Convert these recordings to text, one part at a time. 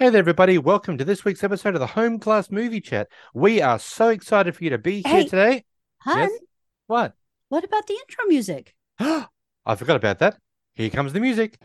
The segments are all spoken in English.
Hey there, everybody. Welcome to this week's episode of the Home Class Movie Chat. We are so excited for you to be here Hey, today. hun, Yes? What? what about the intro music? I forgot about that. Here comes the music.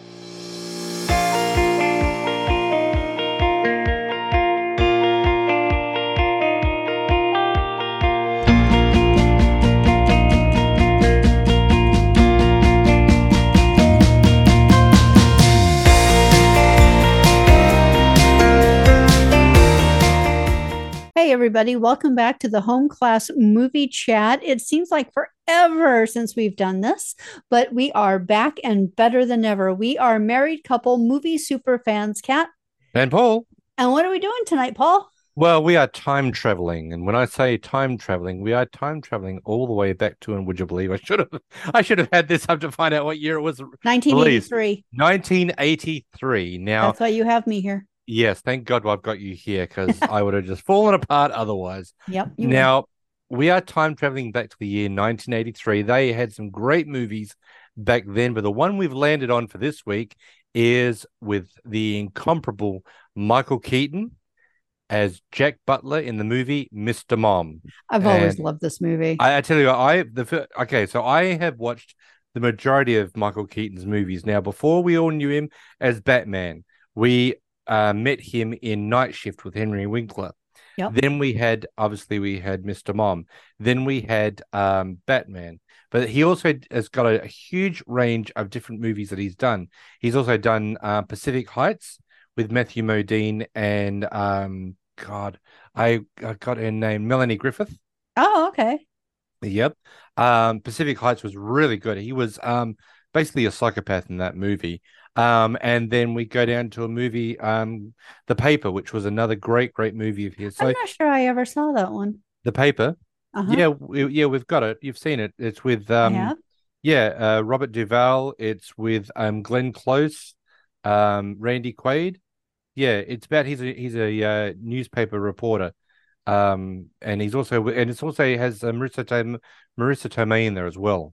Hey, everybody, welcome back to the Home Class Movie Chat. It seems like forever since we've done this, but we are back and better than ever. We are married couple movie super fans, Kat. And Paul. And what are we doing tonight, Paul? Well, we are time traveling, and when I say time traveling, we are time traveling all the way back to, and would you believe I should have had this up to find out what year it was released. 1983. 1983. Now, That's why you have me here. yes, thank God I've got you here because I would have just fallen apart otherwise. Yep, you would. Now, we are time traveling back to the year 1983. They had some great movies back then, but the one we've landed on for this week is with the incomparable Michael Keaton as Jack Butler in the movie Mr. Mom. I've always And loved this movie. I tell you, so I have watched the majority of Michael Keaton's movies. Now, before we all knew him as Batman, we met him in Night Shift with Henry Winkler. Yep. Then we had Mr. Mom. Then we had Batman. But he also has got a huge range of different movies that he's done. He's also done Pacific Heights with Matthew Modine and God, I got her name, Melanie Griffith. Oh, okay. Yep. Pacific Heights was really good. He was basically a psychopath in that movie. And then we go down to a movie, The Paper, which was another great movie of his. I'm So not sure I ever saw that one. The Paper, Uh-huh. yeah, we've got it. You've seen it. It's with I have. Robert Duvall. It's with Glenn Close, Randy Quaid. Yeah, it's about he's a newspaper reporter. And it's also has Marissa Tomei in there as well.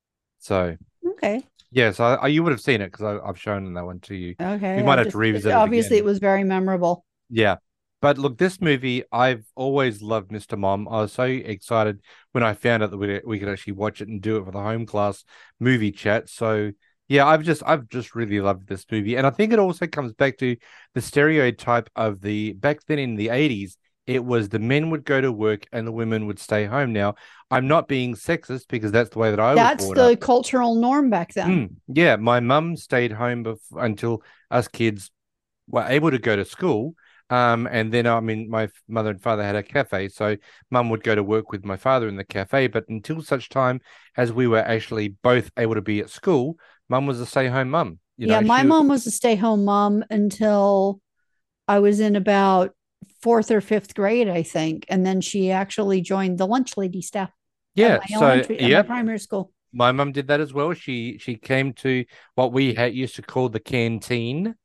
So Okay. yes, you would have seen it because I've shown that one to you. We Okay. might have to revisit it Obviously it again. was very memorable. Yeah. But look, this movie, I've always loved Mr. Mom. I was so excited when I found out that we could actually watch it and do it for the home class movie chat. So yeah, I've just really loved this movie. And I think it also comes back to the stereotype of the back then in the 80s, it was the men would go to work and the women would stay home. Now, I'm not being sexist because that's the way that I was That's brought up. the cultural norm back then. Yeah, my mum stayed home until us kids were able to go to school. And then I mean, my mother and father had a cafe, so mum would go to work with my father in the cafe. But until such time as we were actually both able to be at school, mum was a stay-home mum. Yeah, my mom was a stay-home mom until I was in about fourth or fifth grade, I think. And then she actually joined the lunch lady staff at Yeah, my so at my yep, primary school. my mum did that as well. She came to what we used to call the canteen.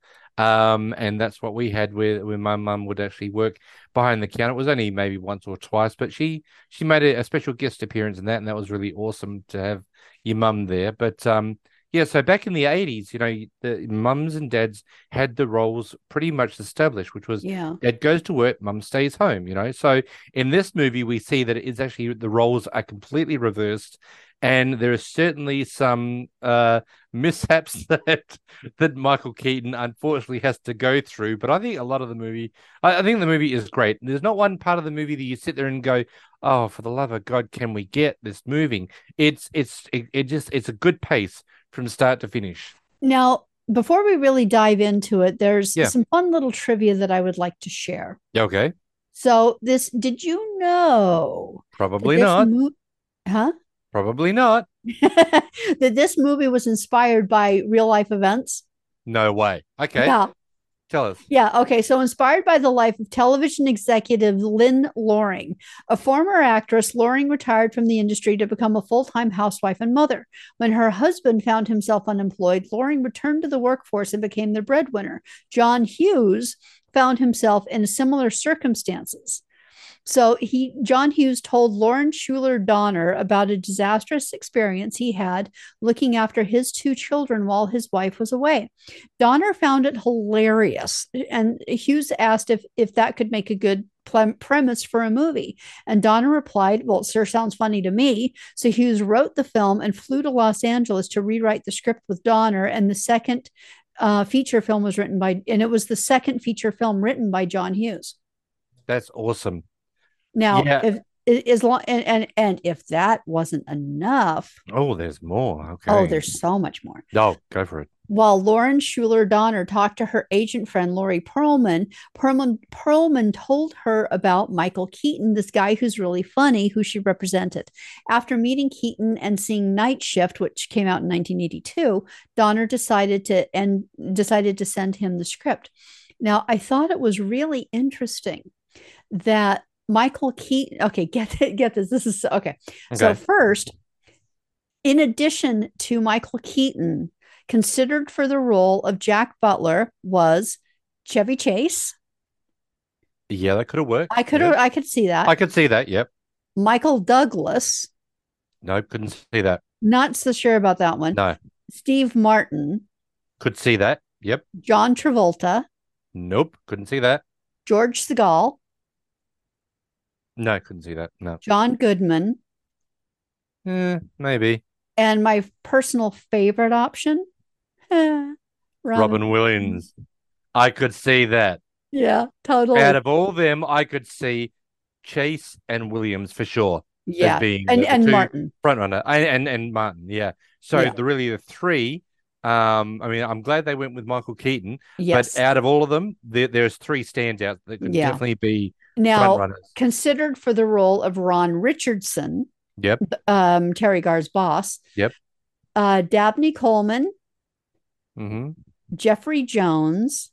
And that's what we had where my mum would actually work behind the counter. It was only maybe once or twice, but she made a special guest appearance in that, and that was really awesome to have your mum there. But yeah, so back in the 80s, the mums and dads had the roles pretty much established, which was Yeah. dad goes to work, mum stays home. So in this movie, we see that it is actually the roles are completely reversed. And there are certainly some mishaps that Michael Keaton unfortunately has to go through. But I think a lot of the movie, I think the movie is great. There's not one part of the movie that you sit there and go, "Oh, for the love of God, can we get this moving?" It's a good pace from start to finish. Now, before we really dive into it, there's Yeah. some fun little trivia that I would like to share. Yeah. Okay. So, did you know that Probably not. huh? Probably not. That this movie was inspired by real life events? No way. Okay. Yeah. Tell us. Yeah. Okay. So, inspired by the life of television executive Lynn Loring, a former actress, Loring retired from the industry to become a full time housewife and mother. When her husband found himself unemployed, Loring returned to the workforce and became the breadwinner. John Hughes found himself in similar circumstances. So John Hughes told Lauren Schuler Donner about a disastrous experience he had looking after his two children while his wife was away. Donner found it hilarious, and Hughes asked if that could make a good premise for a movie. And Donner replied, "Well, it sure sounds funny to me." So Hughes wrote the film and flew to Los Angeles to rewrite the script with Donner. And the second feature film was written by, and it was the second feature film written by John Hughes. That's awesome. Now, Yeah. if as long and if that wasn't enough, Oh, there's more. oh, Okay. there's so much more. No, go for it. While Lauren Schuler Donner talked to her agent friend Lori Perlman told her about Michael Keaton, this guy who's really funny, who she represented. After meeting Keaton and seeing Night Shift, which came out in 1982, Donner decided to send him the script. Now, I thought it was really interesting that Michael Keaton. Okay, get this. This is okay. So first, in addition to Michael Keaton, considered for the role of Jack Butler was Chevy Chase. Yeah, that could have worked. I could see that. I could see that. Yep. Michael Douglas. Nope, couldn't see that. Not so sure about that one. No. Steve Martin. Could see that. Yep. John Travolta. Nope, couldn't see that. George Segal. No, couldn't see that. No. John Goodman. Maybe. And my personal favorite option, Robin Williams. I could see that. Yeah, totally. Out of all of them, I could see Chase and Williams for sure. Yeah, as being and Martin front runner, and Martin. Yeah. So the three. I mean, I'm glad they went with Michael Keaton. Yes. But out of all of them, there's three standouts that could definitely be front runners. Considered for the role of Ron Richardson. Yep. Terry Garr's boss. Yep. Dabney Coleman. Mm-hmm. Jeffrey Jones.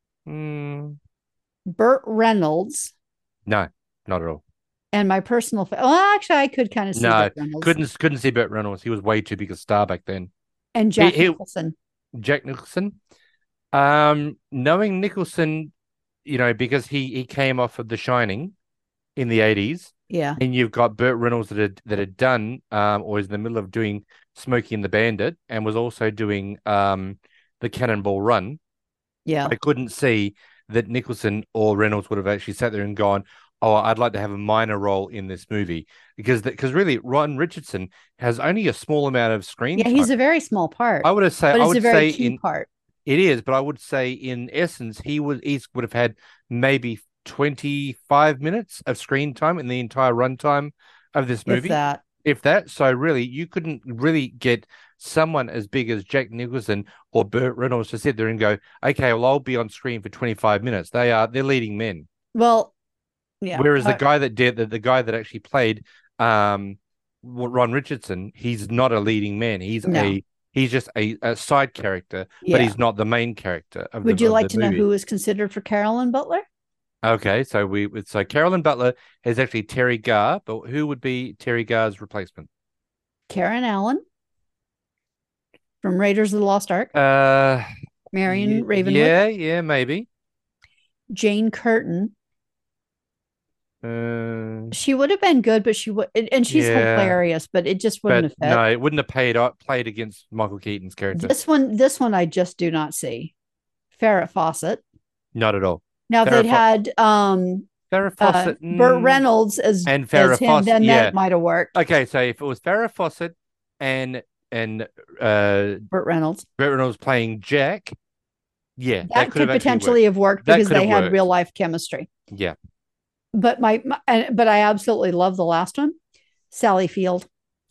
Burt Reynolds. No, not at all. And my personal well, actually, I could kind of see Burt Reynolds. Couldn't see Burt Reynolds. He was way too big a star back then. And Jack Nicholson. Jack Nicholson. Knowing Nicholson, because he came off of The Shining in the 80s. Yeah. And you've got Burt Reynolds that had done or is in the middle of doing Smokey and the Bandit and was also doing the Cannonball Run. Yeah. I couldn't see that Nicholson or Reynolds would have actually sat there and gone, "Oh, I'd like to have a minor role in this movie," because really Ron Richardson has only a small amount of screen time. He's a very small part. I would say a very key part. It is, but I would say in essence he would have had maybe 25 minutes of screen time in the entire runtime of this movie. If that. So really, you couldn't really get someone as big as Jack Nicholson or Burt Reynolds to sit there and go, "Okay, well, I'll be on screen for 25 minutes." They're leading men. Well, yeah. Whereas the guy that actually played Ron Richardson, he's not a leading man. He's just a side character, but he's not the main character. Would you like to know who is considered for Carolyn Butler? Okay, so Carolyn Butler is actually Terry Garr, but who would be Terry Garr's replacement? Karen Allen from Raiders of the Lost Ark. Marion Ravenwood. Yeah, maybe. Jane Curtin. She would have been good, but and she's hilarious, but it just wouldn't have fit. No, it wouldn't have played against Michael Keaton's character. This one I just do not see. Farrah Fawcett. Not at all. Now, if they'd had Farrah Fawcett, Burt Reynolds as him, then that might have worked. Okay, so if it was Farrah Fawcett and Burt Reynolds playing Jack, that could potentially have worked because they had real life chemistry. Yeah. But but I absolutely love the last one, Sally Field.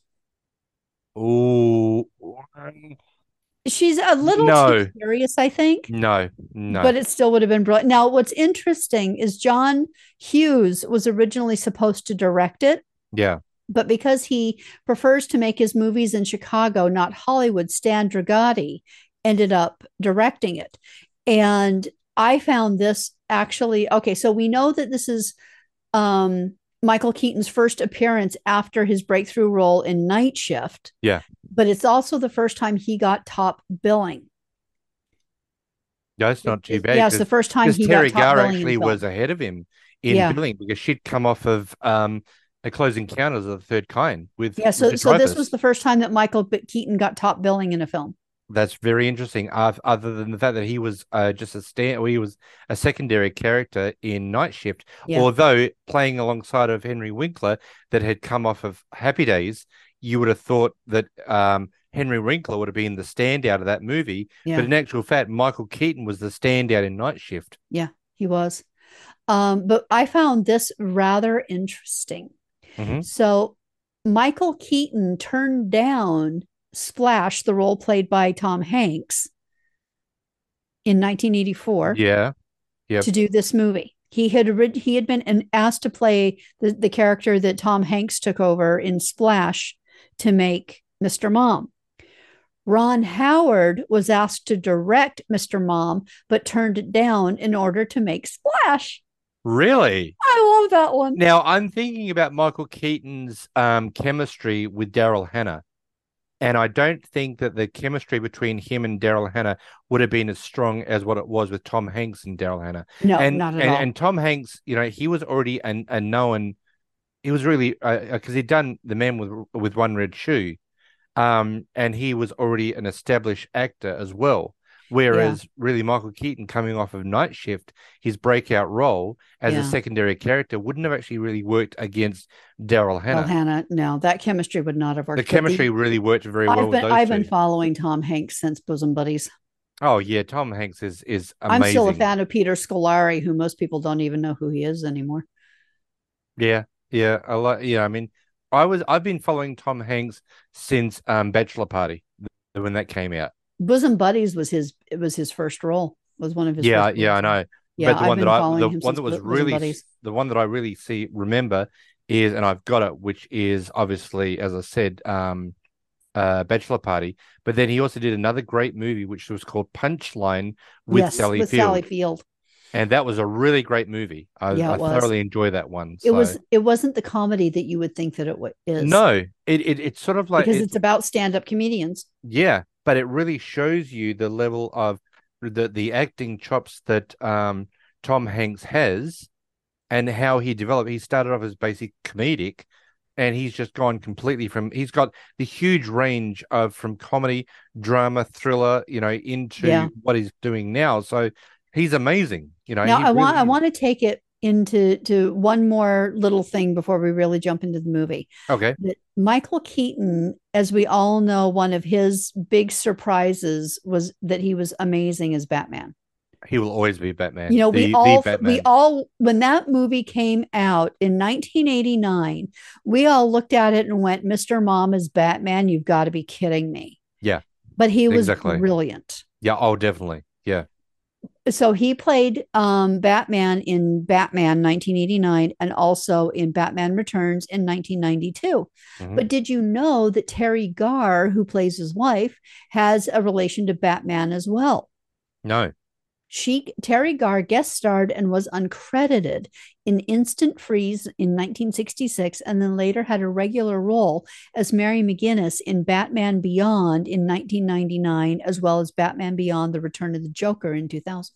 Ooh. She's a little too serious, I think. No. But it still would have been brilliant. Now, what's interesting is John Hughes was originally supposed to direct it. Yeah. But because he prefers to make his movies in Chicago, not Hollywood, Stan Dragoti ended up directing it. And I found this actually, okay, so we know that this is Michael Keaton's first appearance after his breakthrough role in Night Shift. Yeah. But it's also the first time he got top billing. That's not too bad. Yeah, it's the first time he Terry got top Garr billing. actually was ahead of him in Yeah. billing because she'd come off of a Close Encounters of the Third Kind with Yeah. So, Richard so this was Dreyfuss. the first time that Michael Keaton got top billing in a film. That's very interesting. Other than the fact that he was just or he was a secondary character in Night Shift, Yeah. although playing alongside of Henry Winkler that had come off of Happy Days, you would have thought that Henry Winkler would have been the standout of that movie. But Yeah. in actual fact, Michael Keaton was the standout in Night Shift. Yeah. He was. But I found this rather interesting. Hmm. So Michael Keaton turned down Splash, the role played by Tom Hanks in 1984, Yeah. Yep. to do this movie. He had been asked to play the character that Tom Hanks took over in Splash to make Mr. Mom. Ron Howard was asked to direct Mr. Mom, but turned it down in order to make Splash. Really? I love that one. Now I'm thinking about Michael Keaton's chemistry with Daryl Hannah. And I don't think that the chemistry between him and Daryl Hannah would have been as strong as what it was with Tom Hanks and Daryl Hannah. No, And not at and all. and Tom Hanks, he was already a known. He was really because he'd done The Man with One Red Shoe, and he was already an established actor as well. Yeah. Whereas really Michael Keaton coming off of Night Shift, his breakout role as a Yeah. secondary character wouldn't have actually really worked against Daryl Well, Hannah. Hannah, no, that chemistry would not have worked. The But chemistry really worked very well with those I've been two. following Tom Hanks since Bosom Buddies. Oh yeah, Tom Hanks is I'm still a amazing. fan of Peter Scolari, who most people don't even know who he is anymore. Yeah, yeah, a lot. Yeah, I mean, I've been following Tom Hanks since Bachelor Party when that came out. Bosom Buddies was his first role. Was one of his Yeah, first yeah, I roles. know. Yeah, But I've been the following him one since that was Bosom really Buddies. the one that I really remember is, and I've got it, which is obviously, as I said, Bachelor Party. But then he also did another great movie which was called Punchline with Yes, Sally with Sally Field, Field. and that was a really great movie. Yeah, I it was. thoroughly enjoyed that one. It So was. It wasn't the comedy that you would think that is, no, it's sort of like because it's about stand-up comedians. yeah, but it really shows you the level of the acting chops that Tom Hanks has and how he developed. He started off as basic comedic, and he's just gone completely from. He's got the huge range of from comedy, drama, thriller, Yeah. into what he's doing now. So he's amazing. Now He really I is. want to take it into to one more little thing before we really jump into the movie. Okay, That Michael Keaton, as we all know, one of his big surprises was that he was amazing as Batman. he will always be Batman. You know, The Batman. when that movie came out in 1989, we all looked at it and went, "Mr. Mom is Batman, you've got to be kidding me." Yeah, But he was exactly. brilliant. Yeah. Oh, definitely. Yeah. So he played Batman in Batman 1989 and also in Batman Returns in 1992. Hmm. But did you know that Terry Garr, who plays his wife, has a relation to Batman as well? No. Terry Garr guest starred and was uncredited in Instant Freeze in 1966, and then later had a regular role as Mary McGinnis in Batman Beyond in 1999, as well as Batman Beyond: The Return of the Joker in 2000.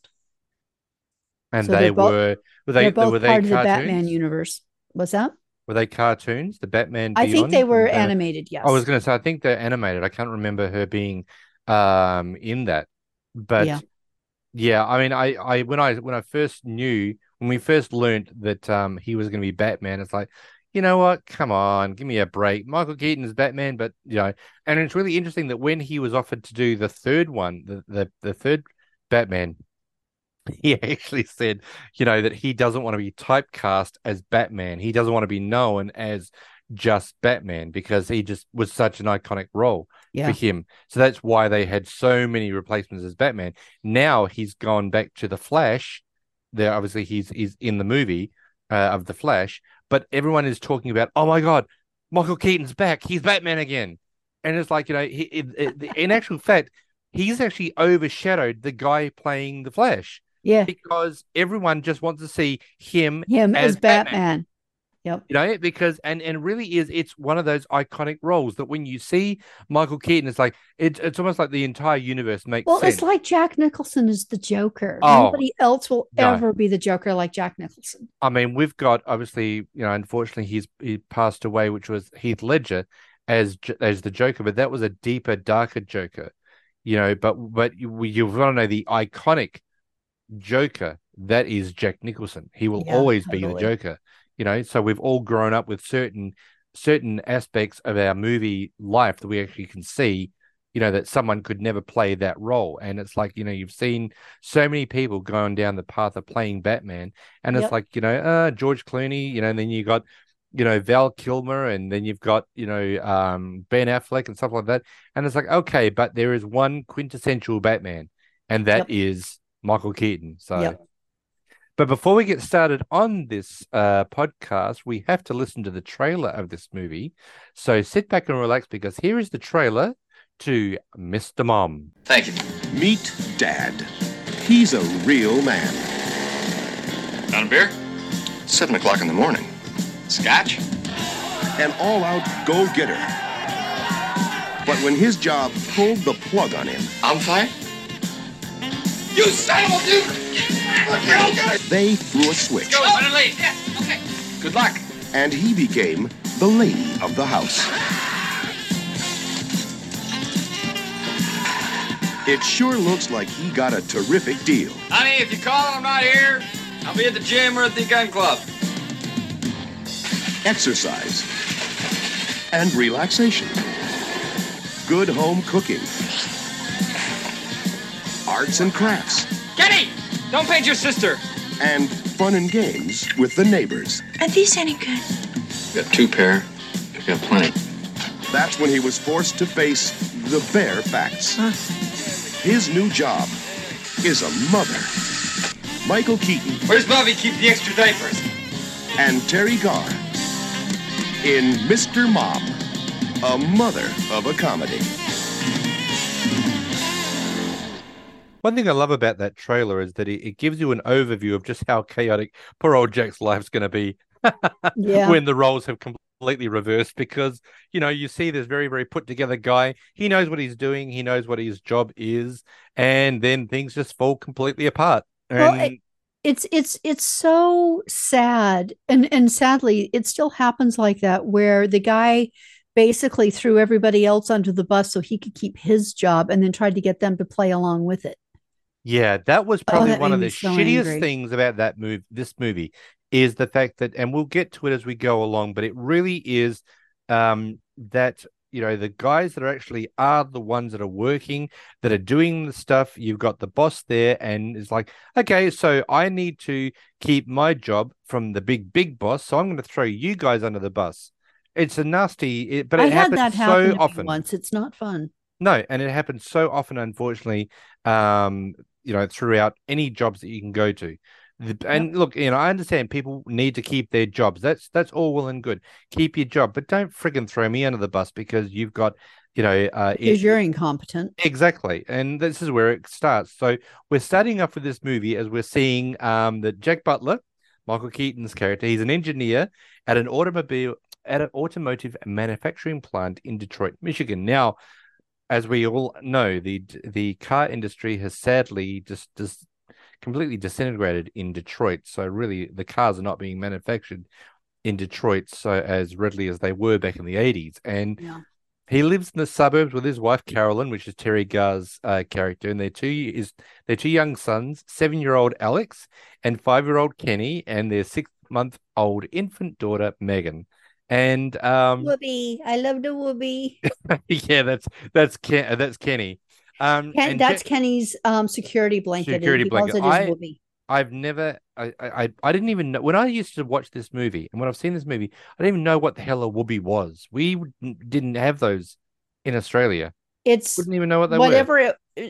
And So they they're both were they're they both were they part of the Batman cartoons? universe. What's that? Were they cartoons? The Batman I think they Beyond and were the Batman. animated. I was Yes. going to say I think they're animated. I can't remember her being in that, Yeah. but yeah, I mean, when I first knew when we first learned that he was going to be Batman, it's like, you know what? Come on, give me a break. Michael Keaton is Batman, but and it's really interesting that when he was offered to do the third one, the third Batman, he actually said, that he doesn't want to be typecast as Batman. He doesn't want to be known as just Batman because he just was such an iconic role for Yeah. him. So that's why they had so many replacements as Batman. Now he's gone back to the Flash. There, obviously, he's in the movie of the Flash, but everyone is talking about, oh my God, Michael Keaton's back. He's Batman again, and it's like in actual fact, he's actually overshadowed the guy playing the Flash Yeah. because everyone just wants to see him Him as as Batman. Batman. Yep. Because and really is it's one of those iconic roles that when you see Michael Keaton, it's like it's almost like the entire universe makes Well, it's sense. like Jack Nicholson is the Joker. Oh Nobody else will no. ever be the Joker like Jack Nicholson. I mean, we've got obviously, unfortunately, he passed away, which was Heath Ledger as the Joker, but that was a deeper, darker Joker, But you've got to know the iconic Joker that is Jack Nicholson. He will Yeah, always be the totally. Joker, So we've all grown up with certain aspects of our movie life that we actually can see, that someone could never play that role. And it's like, you've seen so many people going down the path of playing Batman, and it's Yep. like, George Clooney, and then you got, Val Kilmer, and then you've got, Ben Affleck and stuff like that. And it's like, okay, but there is one quintessential Batman, and that Yep. is Michael Keaton. So, Yep. but before we get started on this podcast, we have to listen to the trailer of this movie. So sit back and relax because here is the trailer to Mr. Mom. Thank you. Meet Dad. He's a real man. Got a beer? 7 o'clock in the morning. Scotch? An all-out go-getter. But when his job pulled the plug on him, I'm fine. You son of a dude! they threw a switch. Go, running late. Yes, okay. Good luck. And he became the lady of the house. It sure looks like he got a terrific deal. Honey, if you call and I'm not here, I'll be at the gym or at the gun club. Exercise. And relaxation. Good home cooking. Arts and crafts. Kenny! Don't paint your sister. And fun and games with the neighbors. Are these any good? We got 2 pair. We got plenty. That's when he was forced to face the bare facts. His new job is a mother. Michael Keaton Where's Bobby keep the extra diapers? and Terry Garr in Mr. Mom, a mother of a comedy. One thing I love about that trailer is that it gives you an overview of just how chaotic poor old Jack's life's going to be Yeah. when the roles have completely reversed because, you see this very, very put together guy. He knows what he's doing. He knows what his job is. And then things just fall completely apart. Well, And it's so sad, and sadly, it still happens like that, where the guy basically threw everybody else under the bus so he could keep his job, and then tried to get them to play along with it. yeah, that was probably that one made of me the so shittiest angry. things about this movie is the fact that, and we'll get to it as we go along, but it really is that the guys that are the ones that are working, that are doing the stuff. You've got the boss there, and it's like, okay, so I need to keep my job from the big boss, so I'm going to throw you guys under the bus. It's a nasty, but I it had that happens happen so to me often. once. It's not fun. No, and it happens so often, unfortunately, throughout any jobs that you can go to. And look, I understand people need to keep their jobs. That's all well and good. Keep your job, but don't friggin' throw me under the bus because you've got, Because you're incompetent. exactly. And this is where it starts. So we're starting off with this movie as we're seeing that Jack Butler, Michael Keaton's character, he's an engineer at an automotive manufacturing plant in Detroit, Michigan. Now, as we all know, the car industry has sadly just completely disintegrated in Detroit. So really, the cars are not being manufactured in Detroit so as readily as they were back in the 80s. And Yeah. he lives in the suburbs with his wife Carolyn, which is Terry Garr's character, and their two young sons, 7-year-old Alex and 5-year-old Kenny, and their 6-month-old infant daughter Megan. And Whoopi. I love the Whoopi. yeah, that's Kenny. That's Kenny's security blanket. Security He calls blanket. it his Whoopi. I've never, I didn't even know when I used to watch this movie, and when I've seen this movie, I didn't even know what the hell a whoopee was. We didn't have those in Australia. It's Wouldn't even know what they whatever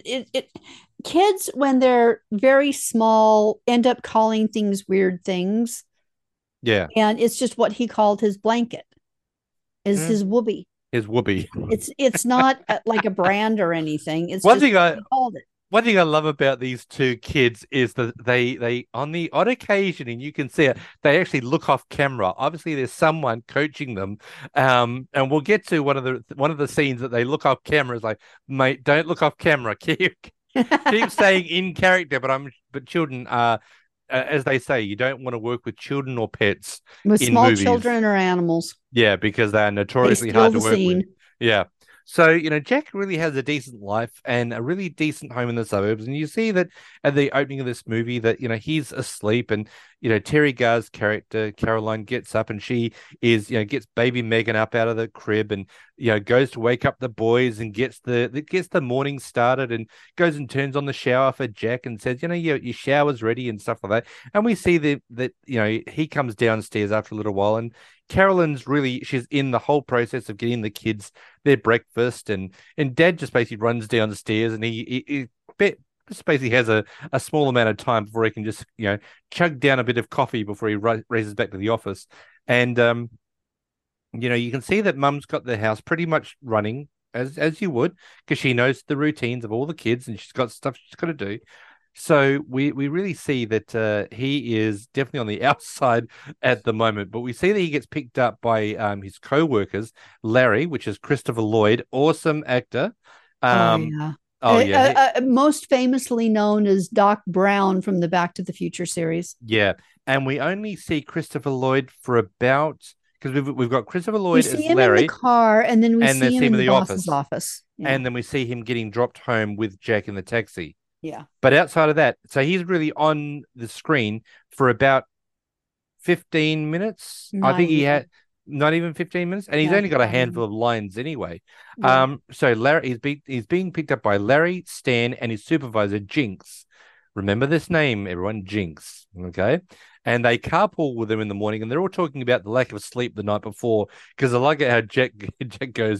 kids, when they're very small, end up calling things weird things. Yeah, And it's just what he called his blanket is his Whoopi. his whoopee. It's not like a brand or anything. It's One just thing what he called it. one thing I love about these two kids is that they on the odd occasion, and you can see it, they actually look off camera. Obviously, there's someone coaching them, and we'll get to one of the scenes that they look off camera. Is like, mate, don't look off camera. Keep staying in character. But children are, as they say, you don't want to work with children or pets With in small movies. children or animals. Yeah, because they are They notoriously steal hard the to work scene. with. Yeah. So, Jack really has a decent life and a really decent home in the suburbs. And you see that at the opening of this movie that, he's asleep and, Terry Garr's character, Caroline, gets up and she gets baby Megan up out of the crib and, goes to wake up the boys and gets the morning started and goes and turns on the shower for Jack and says, your shower's ready and stuff like that. And we see that he comes downstairs after a little while and Carolyn's she's in the whole process of getting the kids their breakfast and Dad just basically runs downstairs and he just basically has a small amount of time before he can just chug down a bit of coffee before he races back to the office. And you can see that Mum's got the house pretty much running as you would, because she knows the routines of all the kids and she's got stuff she's got to do. So we really see that he is definitely on the outside at the moment, but we see that he gets picked up by his co-workers, Larry, which is Christopher Lloyd, awesome actor. Oh yeah. Most famously known as Doc Brown from the Back to the Future series. Yeah, and we only see Christopher Lloyd for about, because we've got Christopher Lloyd We as see him Larry, in the car, and then we see him in the boss's office. office. Yeah. And then we see him getting dropped home with Jack in the taxi. Yeah. But outside of that, so he's really on the screen for about 15 minutes. I think he had not even 15 minutes, and he's only got a handful of lines anyway. Yeah. So Larry, he's being picked up by Larry, Stan, and his supervisor, Jinx. Remember this name, everyone, Jinx. Okay. And they carpool with him in the morning, and they're all talking about the lack of sleep the night before, because I like it how Jack goes,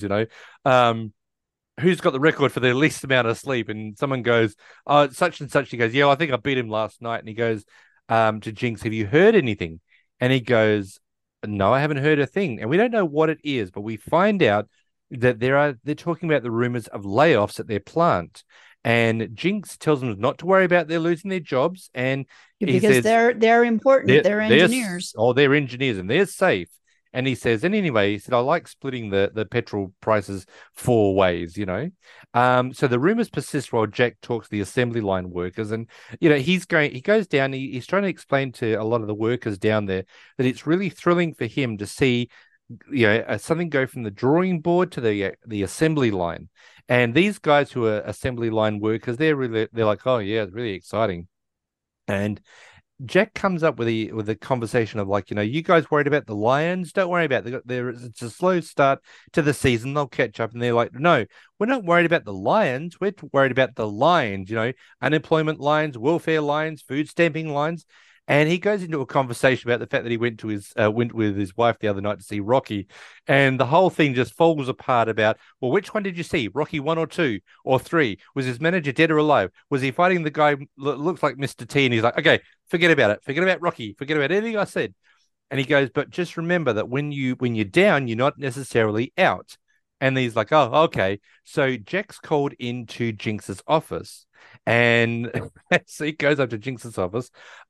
who's got the record for the least amount of sleep? And someone goes, oh, such and such. He goes, yeah, I think I beat him last night. And he goes to Jinx, have you heard anything? And he goes, no, I haven't heard a thing. And we don't know what it is, but we find out that they're talking about the rumors of layoffs at their plant. And Jinx tells them not to worry about they're losing their jobs. And because he says, they're important. They're engineers. They're engineers and they're safe. And he says, and anyway, he said, I like splitting the petrol prices 4 ways, So the rumors persist while Jack talks to the assembly line workers. And, he goes down, he's trying to explain to a lot of the workers down there that it's really thrilling for him to see, something go from the drawing board to the assembly line. And these guys who are assembly line workers, they're like, oh, yeah, it's really exciting. And Jack comes up with a conversation of like, you guys worried about the Lions? Don't worry about it. It's a slow start to the season. They'll catch up. And they're like, no, we're not worried about the Lions. We're worried about the lines, unemployment lines, welfare lines, food stamping lines. And he goes into a conversation about the fact that he went with his wife the other night to see Rocky, and the whole thing just falls apart about, well, which one did you see? Rocky 1 or 2 or 3? Was his manager dead or alive? Was he fighting the guy that looks like Mr. T? And he's like, okay, forget about it. Forget about Rocky. Forget about anything I said. And he goes, but just remember that when you're down, you're not necessarily out. And he's like, oh, okay. So Jack's called into Jinx's office, and so he goes up to Jinx's office.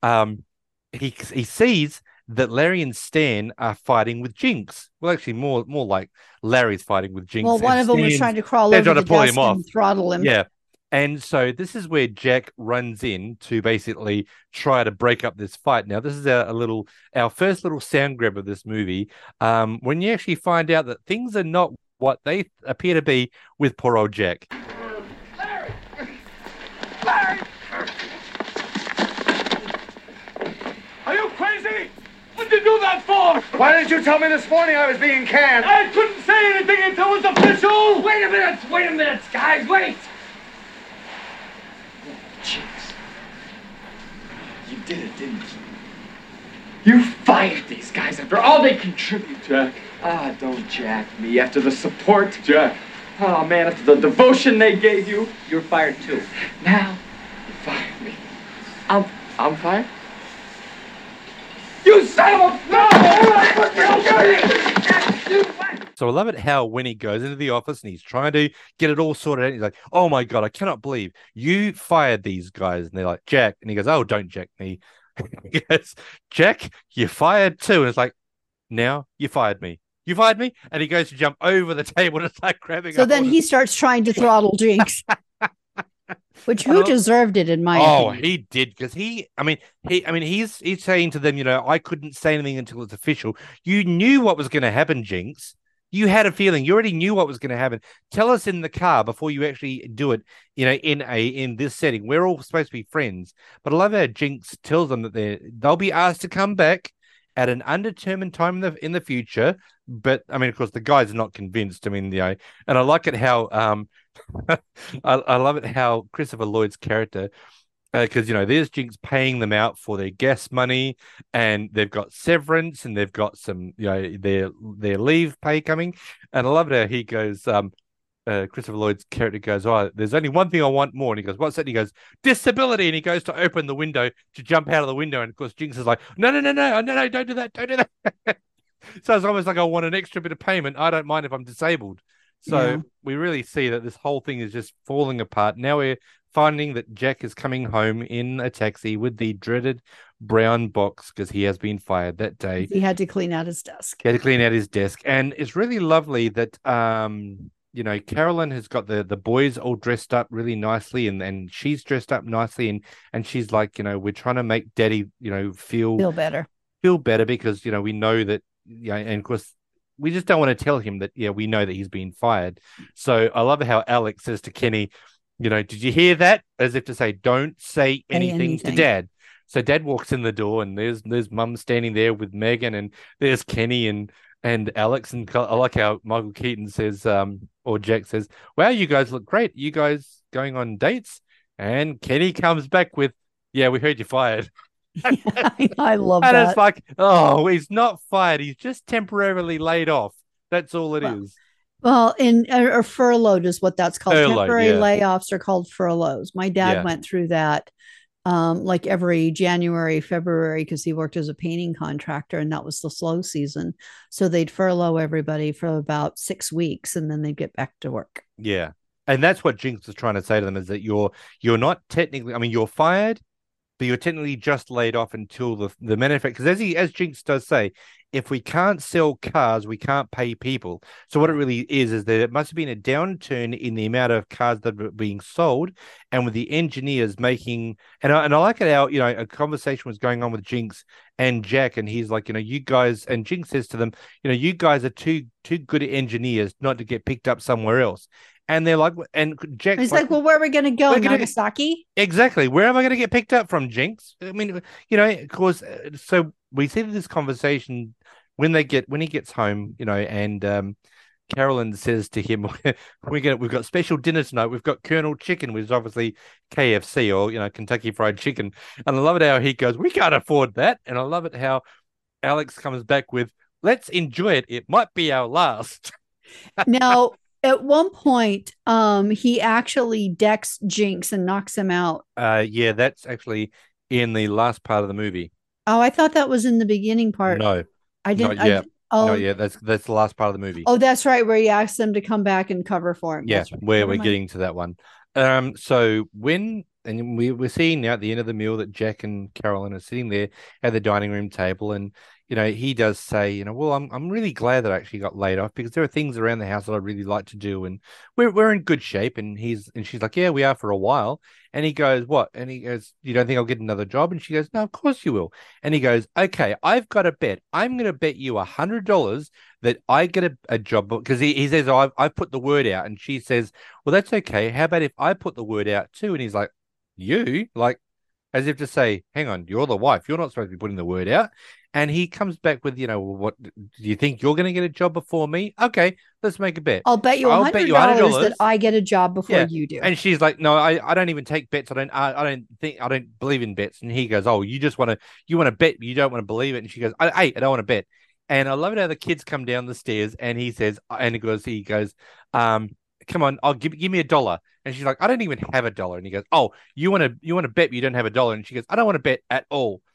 He sees that Larry and Stan are fighting with Jinx. Well, actually, more like Larry's fighting with Jinx. Well, one of them was trying to crawl over the desk and throttle him. Yeah. And so this is where Jack runs in to basically try to break up this fight. Now, this is our first little sound grab of this movie. When you actually find out that things are not what they appear to be with poor old Jack. Larry! Larry! Are you crazy? What did you do that for? Why didn't you tell me this morning I was being canned? I couldn't say anything until it was official! Wait a minute, guys, wait! Oh, jeez. You did it, didn't you? You fired these guys after all they contribute. Jack. Ah, don't jack me. After the support. Jack. Oh, man, after the devotion they gave you. You're fired, too. Now, you fired me. I'm fired? You son of a... No! So I love it how when he goes into the office and he's trying to get it all sorted out, he's like, "Oh my God, I cannot believe you fired these guys." And they're like, "Jack," and he goes, "Oh, don't Jack me." He goes, "Jack, you fired too." And it's like, "Now you fired me. You fired me." And he goes to jump over the table to start grabbing. So then he starts trying to throttle Jinx. Which who deserved it in my opinion? He did, because he's saying to them, I couldn't say anything until it's official. You knew what was going to happen, Jinx. You had a feeling. You already knew what was going to happen. Tell us in the car before you actually do it. In this setting, we're all supposed to be friends. But I love how Jinx tells them that they'll be asked to come back at an undetermined time in the future. But I mean, of course, the guy's not convinced. I mean, and I like it how I love it how Christopher Lloyd's character, because there's Jinx paying them out for their gas money, and they've got severance, and they've got some their leave pay coming, and I love it how he goes. Christopher Lloyd's character goes, "Oh, there's only one thing I want more," and he goes, "What's that?" And he goes, "Disability," and he goes to open the window to jump out of the window, and of course Jinx is like, "No, no, no, no, no, no, don't do that, don't do that." So it's almost like I want an extra bit of payment. I don't mind if I'm disabled. So we really see that this whole thing is just falling apart. Now we're finding that Jack is coming home in a taxi with the dreaded brown box because he has been fired that day. He had to clean out his desk. He had to clean out his desk. And it's really lovely that Carolyn has got the boys all dressed up really nicely, and she's dressed up nicely, and she's like, we're trying to make Daddy, feel better. Feel better because we know that, and of course we just don't want to tell him that, we know that he's been fired. So I love how Alex says to Kenny, "Did you hear that?" As if to say, don't say anything to Dad. So Dad walks in the door, and there's Mum standing there with Megan, and there's Kenny and Alex. And I like how Michael Keaton says, or Jack says, "Wow, you guys look great. You guys going on dates?" And Kenny comes back with, "Yeah, we heard you fired." I love that. And it's like, oh, he's not fired. He's just temporarily laid off. That's all it is. Well, or furloughed is what that's called. Temporary layoffs are called furloughs. My dad went through that like every January, February, because he worked as a painting contractor, and that was the slow season. So they'd furlough everybody for about 6 weeks, and then they'd get back to work. Yeah. And that's what Jinx is trying to say to them, is that you're not technically, you're fired, but you're technically just laid off until the manufacturer, because as Jinx does say, if we can't sell cars, we can't pay people. So what it really is that it must have been a downturn in the amount of cars that are being sold, and with the engineers making, and I like it how, a conversation was going on with Jinx and Jack, and he's like, you guys, and Jinx says to them, you guys are too good engineers not to get picked up somewhere else. And they're like, and Jack's like, well, where are we going to go? Nagasaki? Exactly. Where am I going to get picked up from, Jinx? I mean, of course. So we see this conversation when he gets home, and Carolyn says to him, we've got special dinner tonight. We've got Colonel Chicken, which is obviously KFC or, Kentucky Fried Chicken. And I love it how he goes, we can't afford that. And I love it how Alex comes back with, let's enjoy it. It might be our last. Now, at one point, he actually decks Jinx and knocks him out. Yeah, that's actually in the last part of the movie. Oh, I thought that was in the beginning part. No, I didn't. Not yet. That's the last part of the movie. Oh, that's right, where he asks them to come back and cover for him. Yeah, that's right. Where we're getting to that one. So we're seeing now at the end of the meal that Jack and Carolyn are sitting there at the dining room table, and he does say, well, I'm really glad that I actually got laid off, because there are things around the house that I really like to do, and we're in good shape. And she's like, yeah, we are for a while. And he goes, what? And he goes, you don't think I'll get another job? And she goes, no, of course you will. And he goes, okay, I've got a bet. I'm going to bet you $100 that I get a job, because he says, oh, I've put the word out. And she says, well, that's okay. How about if I put the word out too? And he's like, you? Like, as if to say, hang on, you're the wife. You're not supposed to be putting the word out. And he comes back with, what do you think you're going to get a job before me? Okay, let's make a bet. I'll bet you $100 that I get a job before you do. And she's like, no, I don't even take bets. I don't believe in bets. And he goes, oh, you want to bet, but you don't want to believe it. And she goes, I don't want to bet. And I love it how the kids come down the stairs, and he says, he goes, come on, I'll give me $1. And she's like, I don't even have $1. And he goes, oh, you want to bet, but you don't have $1. And she goes, I don't want to bet at all.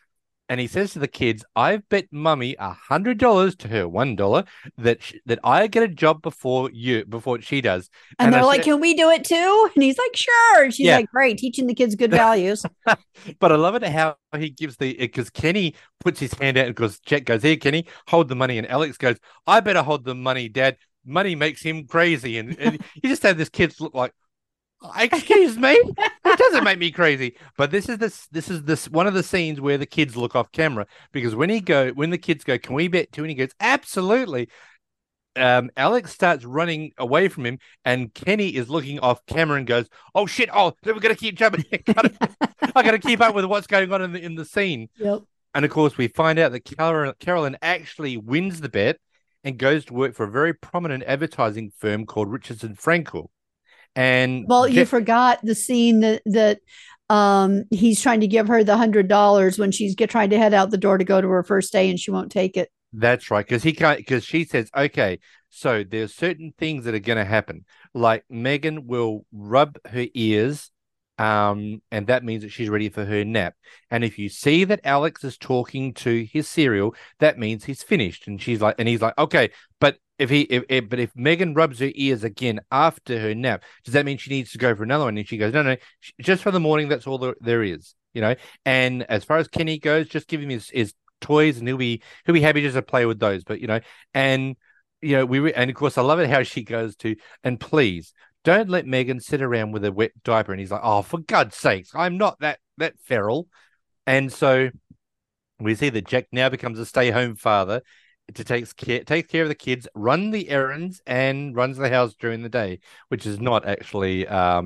And he says to the kids, "I've bet Mummy $100 to her $1 that I get a job before she does." And they're I like, "Can we do it too?" And he's like, "Sure." And she's Yeah. like, "Great, teaching the kids good values." But I love it how he gives because Kenny puts his hand out because Jack goes, "Here, Kenny, hold the money." And Alex goes, "I better hold the money, Dad. Money makes him crazy." And you just have this kid look like, "Excuse me, it doesn't make me crazy." But this is one of the scenes where the kids look off camera, because when the kids go, "Can we bet too?" And he goes, "Absolutely." Alex starts running away from him, and Kenny is looking off camera and goes, "Oh shit! Oh, we're gonna keep jumping. I gotta keep up with what's going on in the scene." Yep. And of course, we find out that Carolyn actually wins the bet and goes to work for a very prominent advertising firm called Richardson Frankel. And you forgot the scene that he's trying to give her the $100 when she's trying to head out the door to go to her first day, and she won't take it. That's right, because she says, "Okay, so there's certain things that are going to happen, like Megan will rub her ears, and that means that she's ready for her nap. And if you see that Alex is talking to his cereal, that means he's finished." And he's like, "Okay, but if Megan rubs her ears again after her nap, does that mean she needs to go for another one?" And she goes, "No, just for the morning. That's all there is, you know." And as far as Kenny goes, just give him his toys, and he'll be happy just to play with those. But and and of course I love it how she goes to, "And please don't let Megan sit around with a wet diaper." And he's like, "Oh, for God's sakes, I'm not that feral." And so we see that Jack now becomes a stay-home father to takes care of the kids, run the errands, and runs the house during the day, which is not actually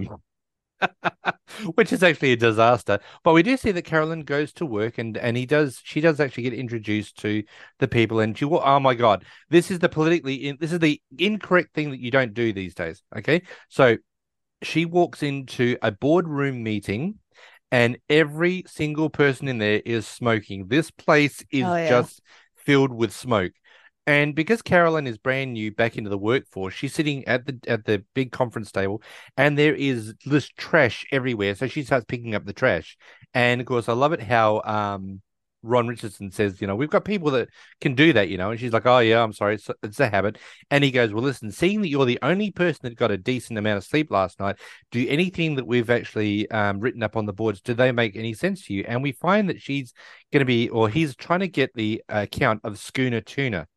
which is actually a disaster. But we do see that Carolyn goes to work, and she does actually get introduced to the people, and oh my God, this is the incorrect thing that you don't do these days. Okay, so she walks into a boardroom meeting, and every single person in there is smoking. This place is just filled with smoke. And because Carolyn is brand new back into the workforce, she's sitting at the big conference table, and there is this trash everywhere. So she starts picking up the trash. And of course, I love it how Ron Richardson says, "We've got people that can do that, And she's like, "Oh yeah, I'm sorry, it's a habit." And he goes, "Well, listen, seeing that you're the only person that got a decent amount of sleep last night, do anything that we've actually written up on the boards, do they make any sense to you?" And we find that he's trying to get the account of Schooner Tuna,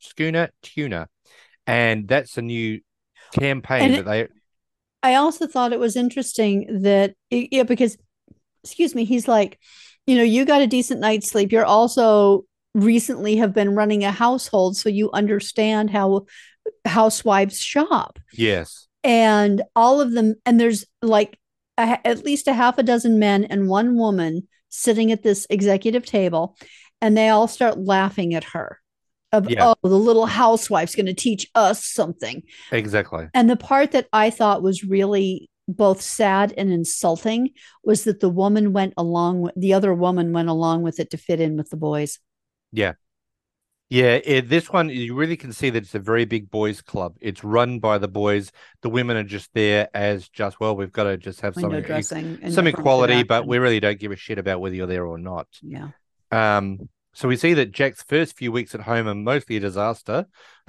and that's a new campaign I also thought it was interesting that because, excuse me, he's like, "You got a decent night's sleep. You're also recently have been running a household, so you understand how housewives shop." Yes. And all of them, and there's like at least a half a dozen men and one woman sitting at this executive table, and they all start laughing at her. Oh, the little housewife's going to teach us something. Exactly. And the part that I thought was really both sad and insulting was that the other woman went along with it to fit in with the boys. Yeah. Yeah, this one, you really can see that it's a very big boys club. It's run by the boys. The women are just there as we've got to just have some equality, but we really don't give a shit about whether you're there or not. Yeah. So we see that Jack's first few weeks at home are mostly a disaster.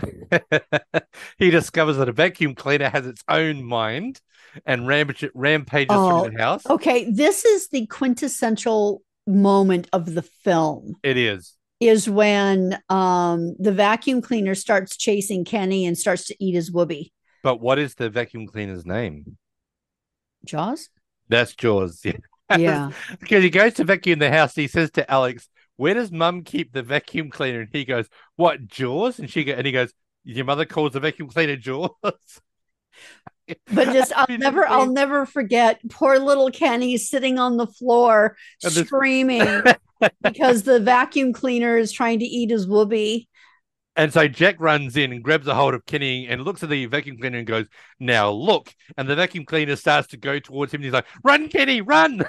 He discovers that a vacuum cleaner has its own mind and rampages through the house. Okay, this is the quintessential moment of the film. It is when the vacuum cleaner starts chasing Kenny and starts to eat his whoopee. But what is the vacuum cleaner's name? Jaws? That's Jaws, yeah. Yeah. Because he goes to vacuum the house, he says to Alex, "Where does Mum keep the vacuum cleaner?" And he goes, "What, Jaws?" And he goes, "Your mother calls the vacuum cleaner Jaws?" But I'll never forget poor little Kenny sitting on the floor screaming because the vacuum cleaner is trying to eat his whoopee. And so Jack runs in and grabs a hold of Kenny and looks at the vacuum cleaner and goes, "Now look." And the vacuum cleaner starts to go towards him. And he's like, "Run, Kenny, run."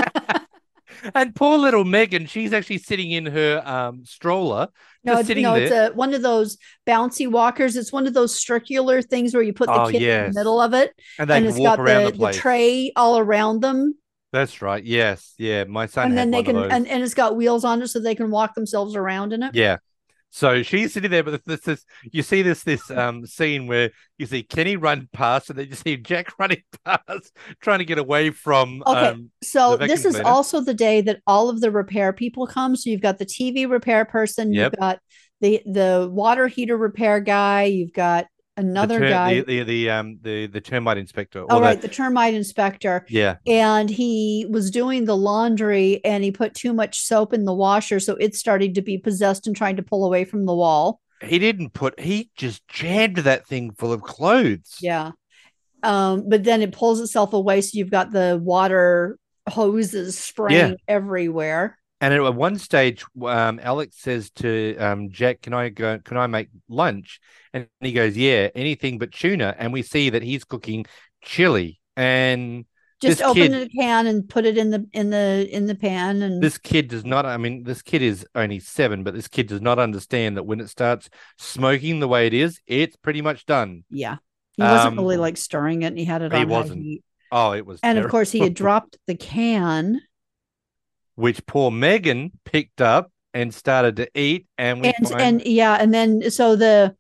And poor little Megan, she's actually sitting in her stroller. It's one of those bouncy walkers. It's one of those circular things where you put the kid in the middle of it, and it's got the tray all around them. That's right. Yes. Yeah. My son And had then they one can, of those. and it's got wheels on it so they can walk themselves around in it. Yeah. So she's sitting there, but this you see this scene where you see Kenny run past, and then you see Jack running past, trying to get away from Okay, so the this vacuum is cleaner. also the day that all of the repair people come. So you've got the TV repair person, you've Yep. got the water heater repair guy, you've got another guy. The termite inspector. Oh, Or right, the termite inspector. Yeah. And he was doing the laundry and he put too much soap in the washer, so it started to be possessed and trying to pull away from the wall. He just jammed that thing full of clothes. Yeah. But then it pulls itself away, so you've got the water hoses spraying everywhere. And at one stage, Alex says to Jack, "Can I make lunch?" And he goes, "Yeah, anything but tuna." And we see that he's cooking chili. And Just open a can and put it in the pan. And this kid does not. I mean, this kid is only 7, but this kid does not understand that when it starts smoking the way it is, it's pretty much done. Yeah, he wasn't really like stirring it, and he had it on high heat. Oh, it was. And terrible. of course, he had dropped the can, which poor Megan picked up and started to eat, and then so the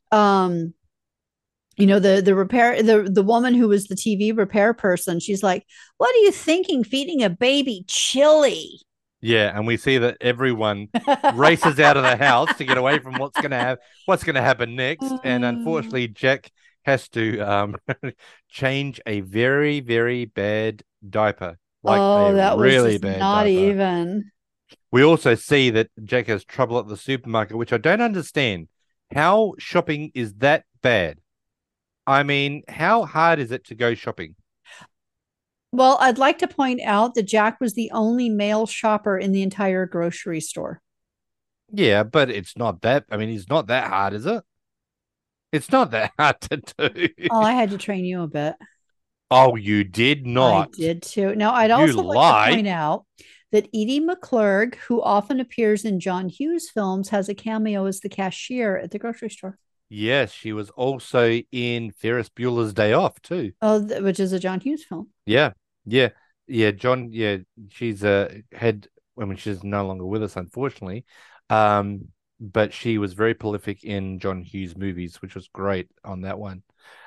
the woman who was the TV repair person, she's like, "What are you thinking, feeding a baby chili?" Yeah, and we see that everyone races out of the house to get away from what's going to happen next, and unfortunately, Jack has to change a very, very bad diaper. That really was bad not diaper. even. We also see that Jack has trouble at the supermarket, which I don't understand. How shopping is that bad? I mean, how hard is it to go shopping? Well, I'd like to point out that Jack was the only male shopper in the entire grocery store. Yeah, but it's not that. I mean, it's not that hard, is it? It's not that hard to do. Oh, I had to train you a bit. Oh, you did not. I did too. Now, I'd also like to point out that Edie McClurg, who often appears in John Hughes films, has a cameo as the cashier at the grocery store. Yes, she was also in Ferris Bueller's Day Off too. Oh, which is a John Hughes film. Yeah. John. Yeah, she's she's no longer with us, unfortunately. But she was very prolific in John Hughes movies, which was great on that one.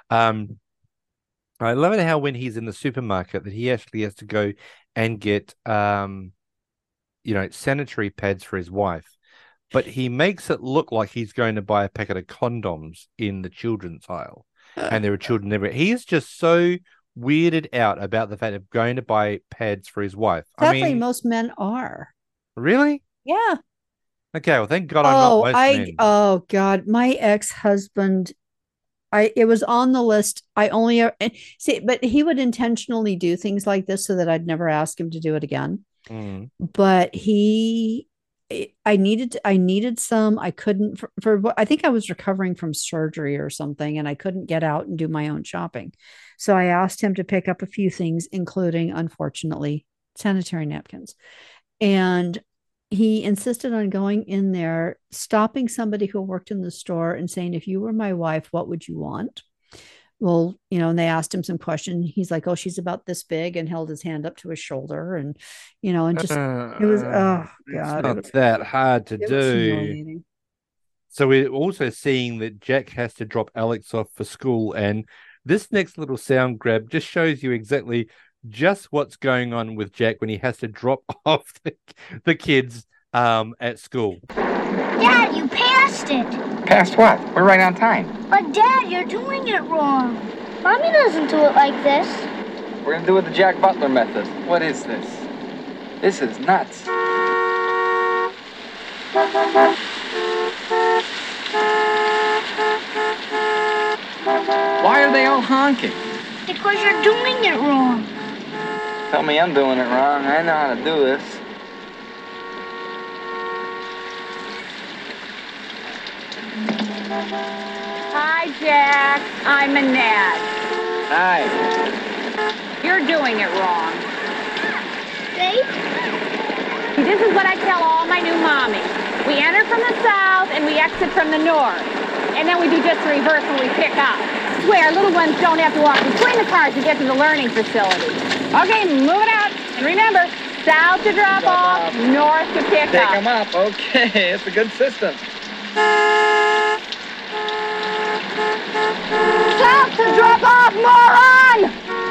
I love it how when he's in the supermarket that he actually has to go and get sanitary pads for his wife. But he makes it look like he's going to buy a packet of condoms in the children's aisle. And there are children everywhere. He is just so weirded out about the fact of going to buy pads for his wife. Sadly, most men are. Really? Yeah. Okay, well, thank God I'm not most men. Oh, God. My ex-husband, it was on the list. I only see, but he would intentionally do things like this so that I'd never ask him to do it again. Mm. But I needed some. I couldn't for I think I was recovering from surgery or something, and I couldn't get out and do my own shopping. So I asked him to pick up a few things, including, unfortunately, sanitary napkins. And he insisted on going in there, stopping somebody who worked in the store and saying, "If you were my wife, what would you want?" Well, and they asked him some questions. He's like, "Oh, she's about this big," and held his hand up to his shoulder. And, and just, it was, oh, God. It's not that hard to do. So we're also seeing that Jack has to drop Alex off for school. And this next little sound grab just shows you exactly just what's going on with Jack when he has to drop off the kids at school. Dad, you passed it. Passed what? We're right on time. But Dad, you're doing it wrong. Mommy doesn't do it like this. We're gonna do it the Jack Butler method. What is this? This is nuts. Why are they all honking? Because you're doing it wrong. Tell me I'm doing it wrong. I know how to do this. Hi, Jack. I'm Annette. Hi. You're doing it wrong. Babe? This is what I tell all my new mommies. We enter from the south and we exit from the north. And then we do just the reverse when we pick up. Swear, little ones don't have to walk between the cars to get to the learning facility. Okay, move it out. And remember, south to drop off, north to pick Pick up. them up. Okay, it's a good system. South to drop off, moron!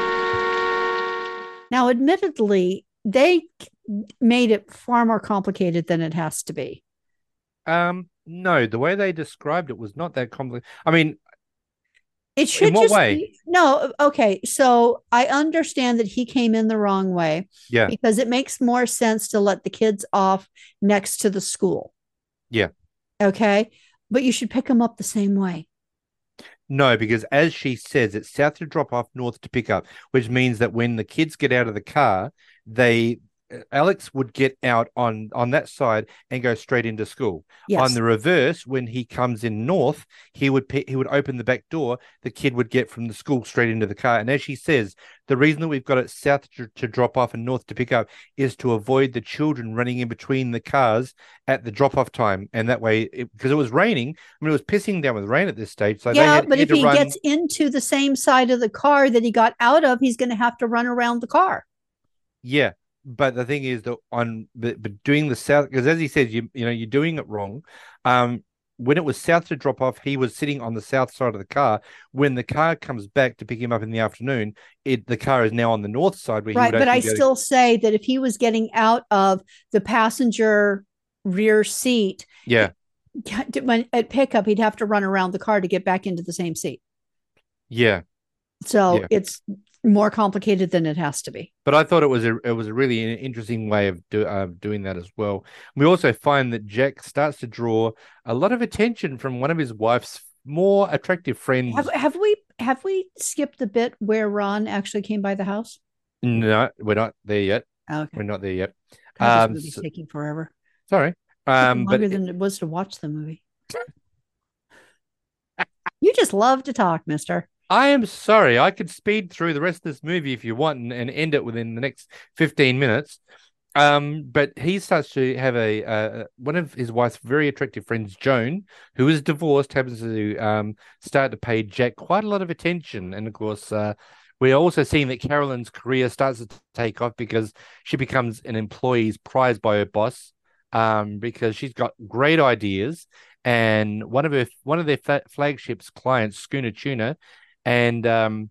Now, admittedly, they made it far more complicated than it has to be. No, the way they described it was not that complicated. I mean, it should in what just way? be, no, okay. So I understand that he came in the wrong way. Yeah. Because it makes more sense to let the kids off next to the school. Yeah. Okay. But you should pick them up the same way. No, because as she says, it's south to drop off, north to pick up, which means that when the kids get out of the car, Alex would get out on that side and go straight into school. Yes. On the reverse, when he comes in north, he would open the back door. The kid would get from the school straight into the car. And as she says, the reason that we've got it south to drop off and north to pick up is to avoid the children running in between the cars at the drop off time. And that way, because it was raining, I mean, it was pissing down with rain at this stage. So yeah, but if he gets into the same side of the car that he got out of, he's going to have to run around the car. Yeah. But the thing is that but doing the south, because as he says, you're doing it wrong. When it was south to drop off, he was sitting on the south side of the car. When the car comes back to pick him up in the afternoon, the car is now on the north side. Where right, but I still say that if he was getting out of the passenger rear seat, yeah, when at pickup, he'd have to run around the car to get back into the same seat. Yeah. So it's more complicated than it has to be. But I thought it was a really interesting way of doing that as well. We also find that Jack starts to draw a lot of attention from one of his wife's more attractive friends. Have we skipped the bit where Ron actually came by the house? No, we're not there yet. Okay. We're not there yet. God, this movie's taking forever. Sorry. Longer than it was to watch the movie. You just love to talk, mister. I am sorry. I could speed through the rest of this movie if you want and end it within the next 15 minutes. But he starts to have one of his wife's very attractive friends, Joan, who is divorced, happens to start to pay Jack quite a lot of attention. And of course, we're also seeing that Carolyn's career starts to take off because she becomes an employee prized by her boss, because she's got great ideas. And one of their flagships clients, Schooner Tuna, and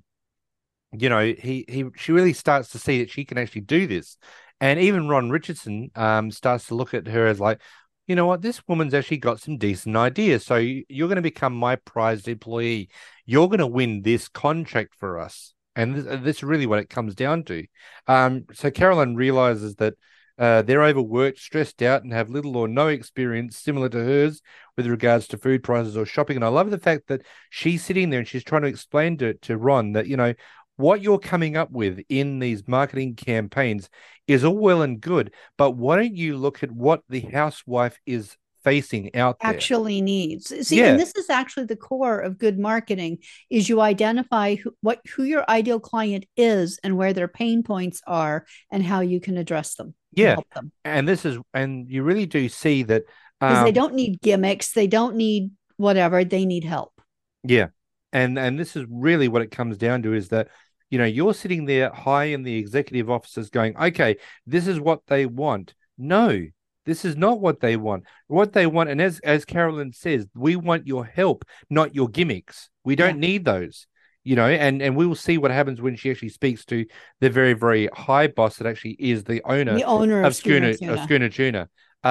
she really starts to see that she can actually do this. And even Ron Richardson starts to look at her as like, you know what, this woman's actually got some decent ideas. So you're going to become my prized employee. You're going to win this contract for us. And this is really what it comes down to. So Carolyn realizes that they're overworked, stressed out, and have little or no experience similar to hers with regards to food prices or shopping. And I love the fact that she's sitting there and she's trying to explain to Ron that, what you're coming up with in these marketing campaigns is all well and good, but why don't you look at what the housewife is facing out there? Actually needs. See, and this is actually the core of good marketing, is you identify who your ideal client is and where their pain points are and how you can address them. Yeah. And you really do see that because they don't need gimmicks, they don't need whatever, they need help. Yeah. And this is really what it comes down to, is that, you're sitting there high in the executive offices going, okay, this is what they want. No, this is not what they want. What they want, and as Carolyn says, we want your help, not your gimmicks. We don't need those, and we will see what happens when she actually speaks to the very, very high boss that actually is the owner of Schooner Tuna.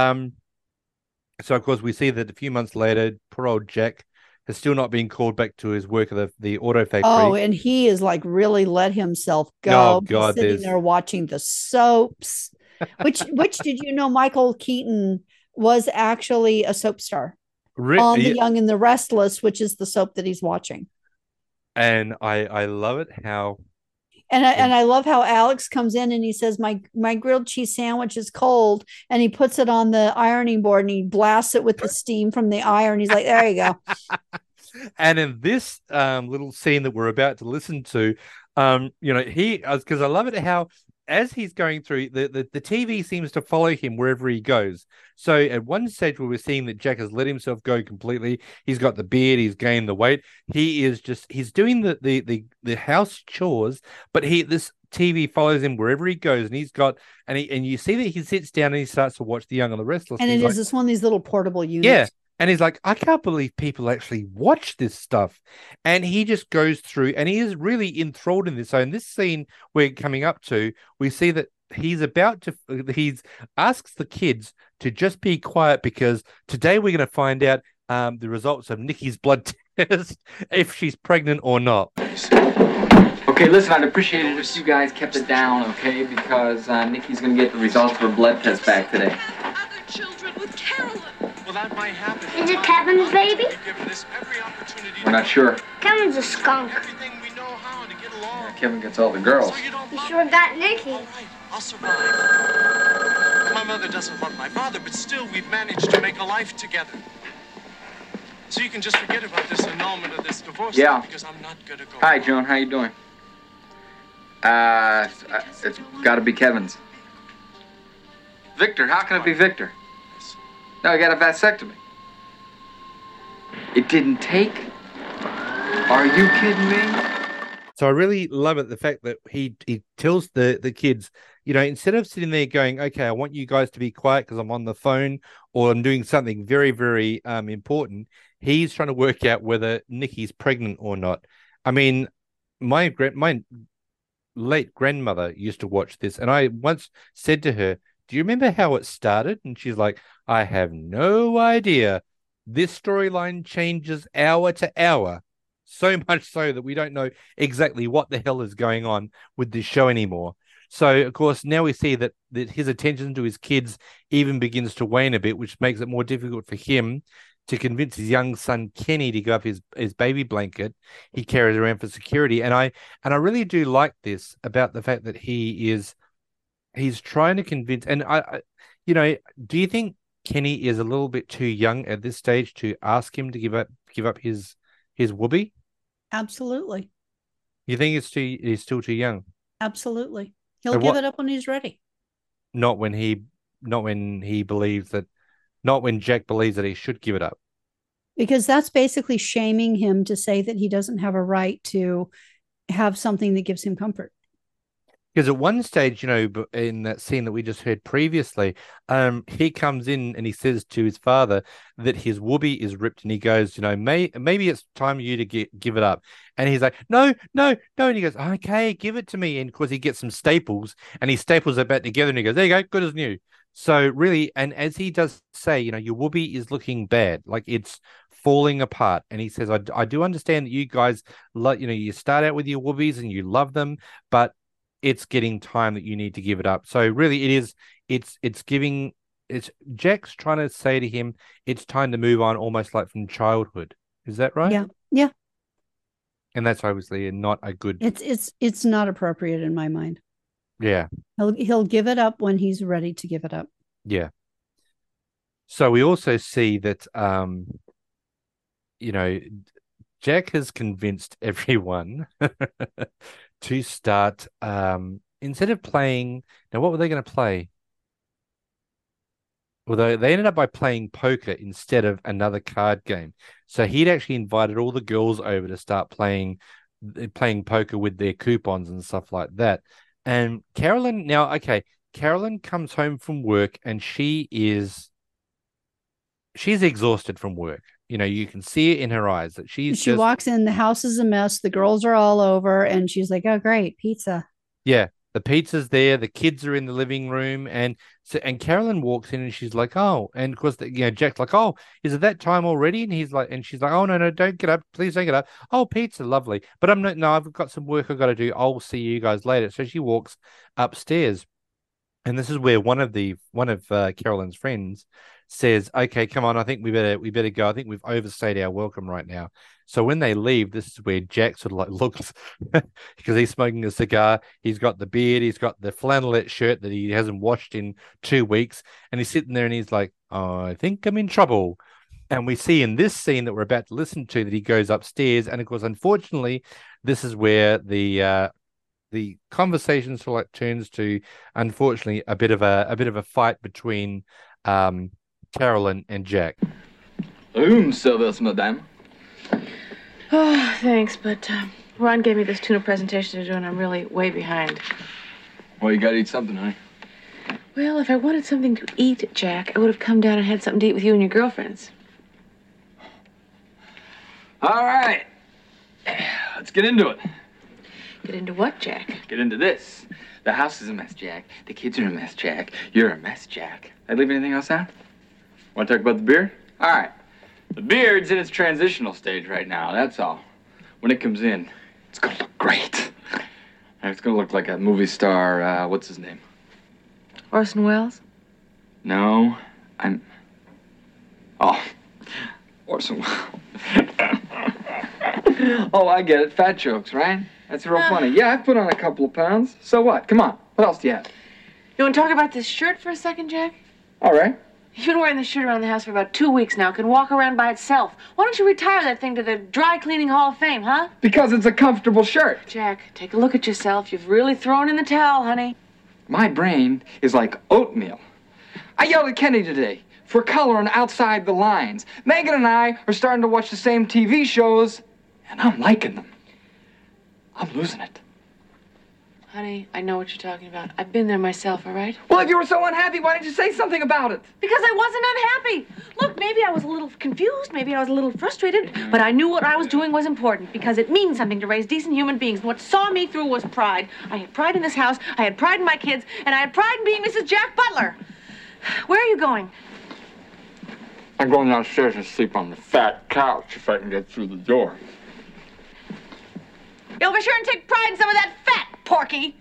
So, of course, we see that a few months later, poor old Jack has still not been called back to his work at the auto factory. Oh, and he is like really let himself go. Oh, God, He's sitting there watching the soaps. Which did you know Michael Keaton was actually a soap star on The Young and the Restless, which is the soap that he's watching. And I love it how. And I love how Alex comes in and he says, my grilled cheese sandwich is cold. And he puts it on the ironing board and he blasts it with the steam from the iron. He's like, there you go. And in this little scene that we're about to listen to, because I love it how, as he's going through, the TV seems to follow him wherever he goes. So at one stage where we're seeing that Jack has let himself go completely, he's got the beard, he's gained the weight. He's doing the house chores, but this TV follows him wherever he goes, and and you see that he sits down and he starts to watch The Young and the Restless. And it is this one of these little portable units. Yeah. And he's like, I can't believe people actually watch this stuff. And he just goes through and he is really enthralled in this. So in this scene we're coming up to, we see that he asks the kids to just be quiet because today we're going to find out the results of Nikki's blood test, if she's pregnant or not. Okay, listen, I'd appreciate it if you guys kept it down, okay? Because Nikki's going to get the results of her blood test back today. Other children with Carolyn. Well, that might happen. Is it Kevin's baby? We're not sure. Kevin's a skunk. Everything we know how to get along. Yeah, Kevin gets all the girls. You sure got Nikki. All right, I'll survive. My mother doesn't love my father, but still we've managed to make a life together. So you can just forget about this annulment of this divorce. Yeah. Because I'm not gonna go. Hi, Joan. How you doing? It's got to be Kevin's. Victor, how can it be Victor? No, I got a vasectomy. It didn't take? Are you kidding me? So I really love it, the fact that he tells the kids, instead of sitting there going, okay, I want you guys to be quiet because I'm on the phone or I'm doing something very, very important, he's trying to work out whether Nikki's pregnant or not. I mean, my late grandmother used to watch this, and I once said to her, do you remember how it started? And she's like, I have no idea. This storyline changes hour to hour, so much so that we don't know exactly what the hell is going on with this show anymore. So, of course, now we see that his attention to his kids even begins to wane a bit, which makes it more difficult for him to convince his young son Kenny to give up his baby blanket he carries around for security. And I really do like this about the fact that he's trying to convince. And do you think Kenny is a little bit too young at this stage to ask him to give up his whoopee? Absolutely. You think he's still too young? Absolutely. He'll give it up when he's ready. Not when Jack believes that he should give it up. Because that's basically shaming him to say that he doesn't have a right to have something that gives him comfort. Because at one stage, in that scene that we just heard previously, he comes in and he says to his father that his whoopee is ripped, and he goes, maybe it's time for you to give it up. And he's like, no, and he goes, okay, give it to me. And of course, he gets some staples, and he staples it back together, and he goes, there you go, good as new. So really, and as he does say, your whoopee is looking bad, like it's falling apart. And he says, I do understand that you guys, you start out with your whoopies and you love them, but it's getting time that you need to give it up. So really it's Jack's trying to say to him, it's time to move on, almost like from childhood. Is that right? Yeah. Yeah. And that's obviously not a good. It's not appropriate in my mind. Yeah. He'll give it up when he's ready to give it up. Yeah. So we also see that Jack has convinced everyone to start instead of playing. Now, what were they going to play? Although they ended up by playing poker instead of another card game. So he'd actually invited all the girls over to start playing poker with their coupons and stuff like that. And Carolyn comes home from work and she's exhausted from work. You can see it in her eyes that she walks in, the house is a mess, the girls are all over, and she's like, oh, great, pizza. Yeah, the pizza's there, the kids are in the living room, and Carolyn walks in and she's like, oh, and of course, Jack's like, oh, is it that time already? And she's like, oh, no, don't get up, please don't get up. Oh, pizza, lovely. But I've got some work I've got to do. I'll see you guys later. So she walks upstairs. And this is where one of Carolyn's friends says, okay, come on, I think we better go. I think we've overstayed our welcome right now. So when they leave, this is where Jack sort of like looks because he's smoking a cigar. He's got the beard. He's got the flannelette shirt that he hasn't washed in 2 weeks. And he's sitting there and he's like, oh, I think I'm in trouble. And we see in this scene that we're about to listen to that he goes upstairs. And of course, unfortunately, this is where the conversation sort of like turns to, unfortunately, a bit of a fight between Carolyn and Jack. Room service, madame. Oh, thanks, but Ron gave me this tuna presentation to do, and I'm really way behind. Well, you gotta eat something, honey. Well, if I wanted something to eat, Jack, I would have come down and had something to eat with you and your girlfriends. All right. Let's get into it. Get into what, Jack? Get into this. The house is a mess, Jack. The kids are a mess, Jack. You're a mess, Jack. Did I leave anything else out? Want to talk about the beard? All right. The beard's in its transitional stage right now, that's all. When it comes in, it's gonna look great. And it's gonna look like a movie star, what's his name? Orson Welles? No, Orson Welles. Oh, I get it. Fat jokes, right? That's real funny. Yeah, I've put on a couple of pounds. So what? Come on. What else do you have? You want to talk about this shirt for a second, Jack? All right. You've been wearing this shirt around the house for about 2 weeks now. It can walk around by itself. Why don't you retire that thing to the Dry Cleaning Hall of Fame, huh? Because it's a comfortable shirt. Jack, take a look at yourself. You've really thrown in the towel, honey. My brain is like oatmeal. I yelled at Kenny today for coloring outside the lines. Megan and I are starting to watch the same TV shows, and I'm liking them. I'm losing it. Honey, I know what you're talking about. I've been there myself, all right? Well, if you were so unhappy, why didn't you say something about it? Because I wasn't unhappy. Look, maybe I was a little confused, maybe I was a little frustrated, but I knew what I was doing was important because it means something to raise decent human beings. And what saw me through was pride. I had pride in this house, I had pride in my kids, and I had pride in being Mrs. Jack Butler. Where are you going? I'm going downstairs and sleep on the fat couch if I can get through the door. You'll be sure and take pride in some of that fat, Porky.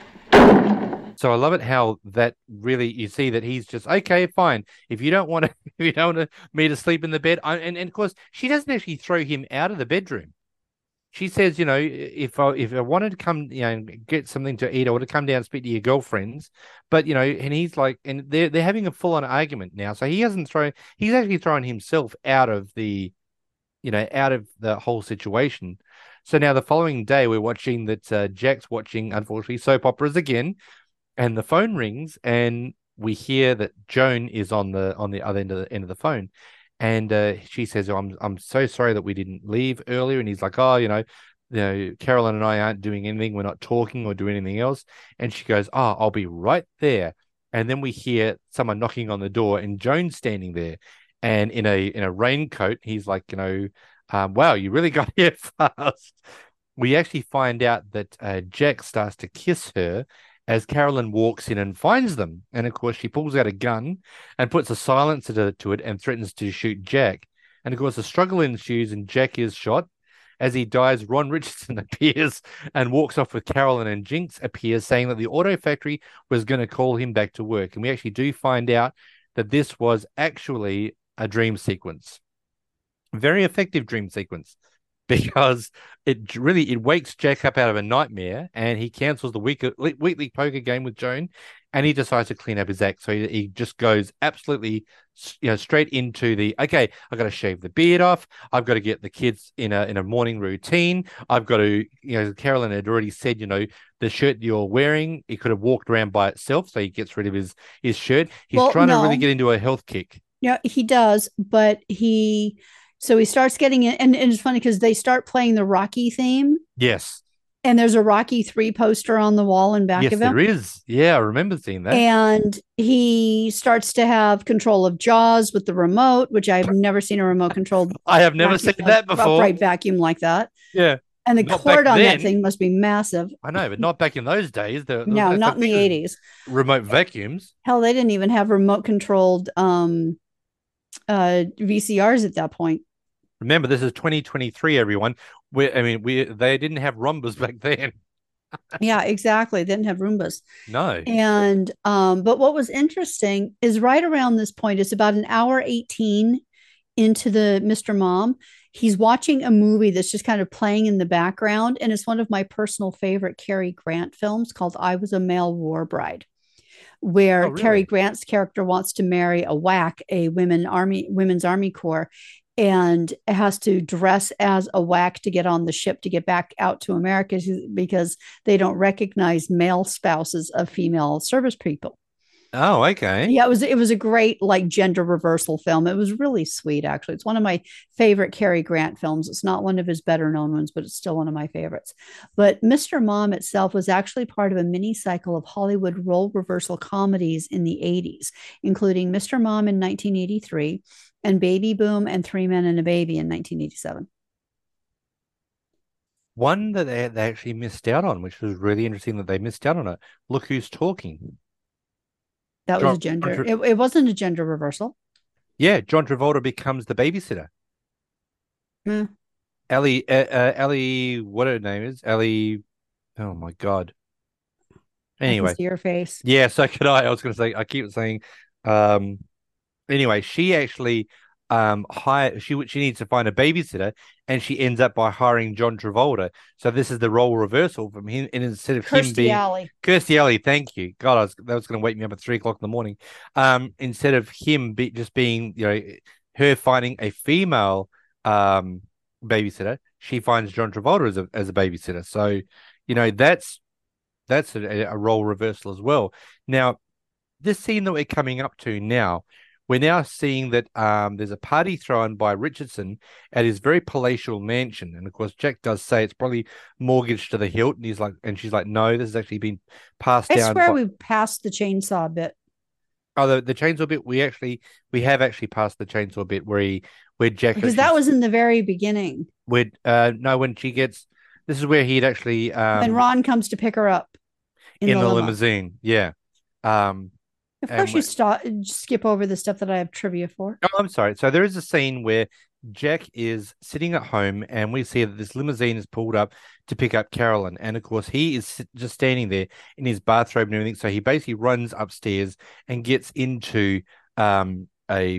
So I love it how that really, you see that he's just, okay, fine. If you don't want to, if you don't want me to sleep in the bed, and of course she doesn't actually throw him out of the bedroom. She says, you know, if I wanted to come, you know, get something to eat, I would have come down and speak to your girlfriends. But you know, and he's like, and they're having a full on argument now. So he's actually thrown himself out of the, you know, out of the whole situation. So now the following day, we're watching that Jack's watching, unfortunately, soap operas again, and the phone rings, and we hear that Joan is on the other end of the phone, and she says, "Oh, I'm so sorry that we didn't leave earlier." And he's like, "Oh, you know, Carolyn and I aren't doing anything. We're not talking or doing anything else." And she goes, "Oh, I'll be right there." And then we hear someone knocking on the door, and Joan's standing there, and in a raincoat. He's like, you know, wow, you really got here fast. We actually find out that Jack starts to kiss her as Carolyn walks in and finds them. And of course, she pulls out a gun and puts a silencer to it and threatens to shoot Jack. And of course, a struggle ensues and Jack is shot. As he dies, Ron Richardson appears and walks off with Carolyn, and Jinx appears saying that the auto factory was going to call him back to work. And we actually do find out that this was actually a dream sequence. Very effective dream sequence, because it wakes Jack up out of a nightmare, and he cancels the weekly poker game with Joan, and he decides to clean up his act. So he just goes absolutely, you know, straight into the, okay, I've got to shave the beard off. I've got to get the kids in a morning routine. I've got to, you know, Carolyn had already said, you know, the shirt you're wearing, it could have walked around by itself. So he gets rid of his shirt. He's trying to really get into a health kick. Yeah, he does, but so he starts getting it, and it's funny because they start playing the Rocky theme. Yes. And there's a Rocky 3 poster on the wall in back of him. Yes, there is. Yeah, I remember seeing that. And he starts to have control of Jaws with the remote, which I've never seen a remote controlled. I have never seen that before. Upright vacuum like that. Yeah. And the cord on that thing must be massive. I know, but not back in those days. No, not in the 80s. Remote vacuums. Hell, they didn't even have remote controlled VCRs at that point. Remember, this is 2023, everyone. They didn't have Roombas back then. Yeah, exactly. They didn't have Roombas. No. And but what was interesting is right around this point, it's about an hour 18 into the Mr. Mom. He's watching a movie that's just kind of playing in the background, and it's one of my personal favorite Cary Grant films called I Was a Male War Bride, where Cary Grant's character wants to marry a WAC, a women's army corps, and has to dress as a WAC to get on the ship to get back out to America because they don't recognize male spouses of female service people. Oh, okay. Yeah, it was a great like gender reversal film. It was really sweet, actually. It's one of my favorite Cary Grant films. It's not one of his better known ones, but it's still one of my favorites. But Mr. Mom itself was actually part of a mini cycle of Hollywood role reversal comedies in the 80s, including Mr. Mom in 1983 and Baby Boom and Three Men and a Baby in 1987. One that they actually missed out on, which was really interesting that they missed out on it. Look Who's Talking. That was a gender. It wasn't a gender reversal. Yeah, John Travolta becomes the babysitter. Ellie, what her name is? Ellie. Oh my God. Anyway, I can see your face. Yeah, so could I. I was going to say. I keep saying. Anyway, she actually she needs to find a babysitter, and she ends up by hiring John Travolta. So this is the role reversal from him, and instead of him being Kirstie Alley, thank you. God, that was going to wake me up at 3 o'clock in the morning. Instead of him just being, her finding a female babysitter, she finds John Travolta as a babysitter. So, that's a role reversal as well. Now, this scene that we're coming up to now, we're now seeing that there's a party thrown by Richardson at his very palatial mansion, and of course Jack does say it's probably mortgaged to the hilt, and she's like, no, this has actually been passed down. I swear we passed the chainsaw bit. Oh, the chainsaw bit. We have actually passed the chainsaw bit where Jack, because that was in the very beginning. When she gets, this is where he'd actually when Ron comes to pick her up in the limousine. Yeah. Of course, you skip over the stuff that I have trivia for. Oh, I'm sorry. So there is a scene where Jack is sitting at home, and we see that this limousine is pulled up to pick up Carolyn. And of course, he is just standing there in his bathrobe and everything. So he basically runs upstairs and gets into a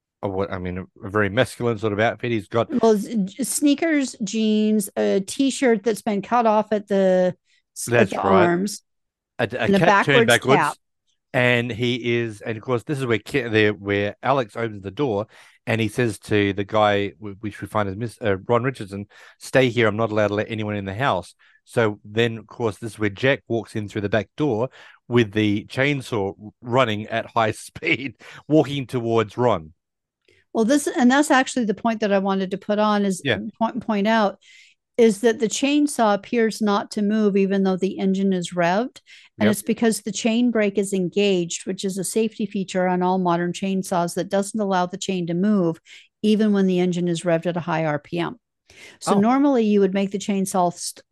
very masculine sort of outfit. He's got sneakers, jeans, a t-shirt that's been cut off at the arms, a cap turned backwards. Cap. And of course, this is where Alex opens the door, and he says to the guy, which we find as Ron Richardson, "Stay here. I'm not allowed to let anyone in the house." So then, of course, this is where Jack walks in through the back door with the chainsaw running at high speed, walking towards Ron. Well, that's actually the point that I wanted to put on point out is that the chainsaw appears not to move even though the engine is revved. And it's because the chain brake is engaged, which is a safety feature on all modern chainsaws that doesn't allow the chain to move even when the engine is revved at a high RPM. So normally you would make the chainsaw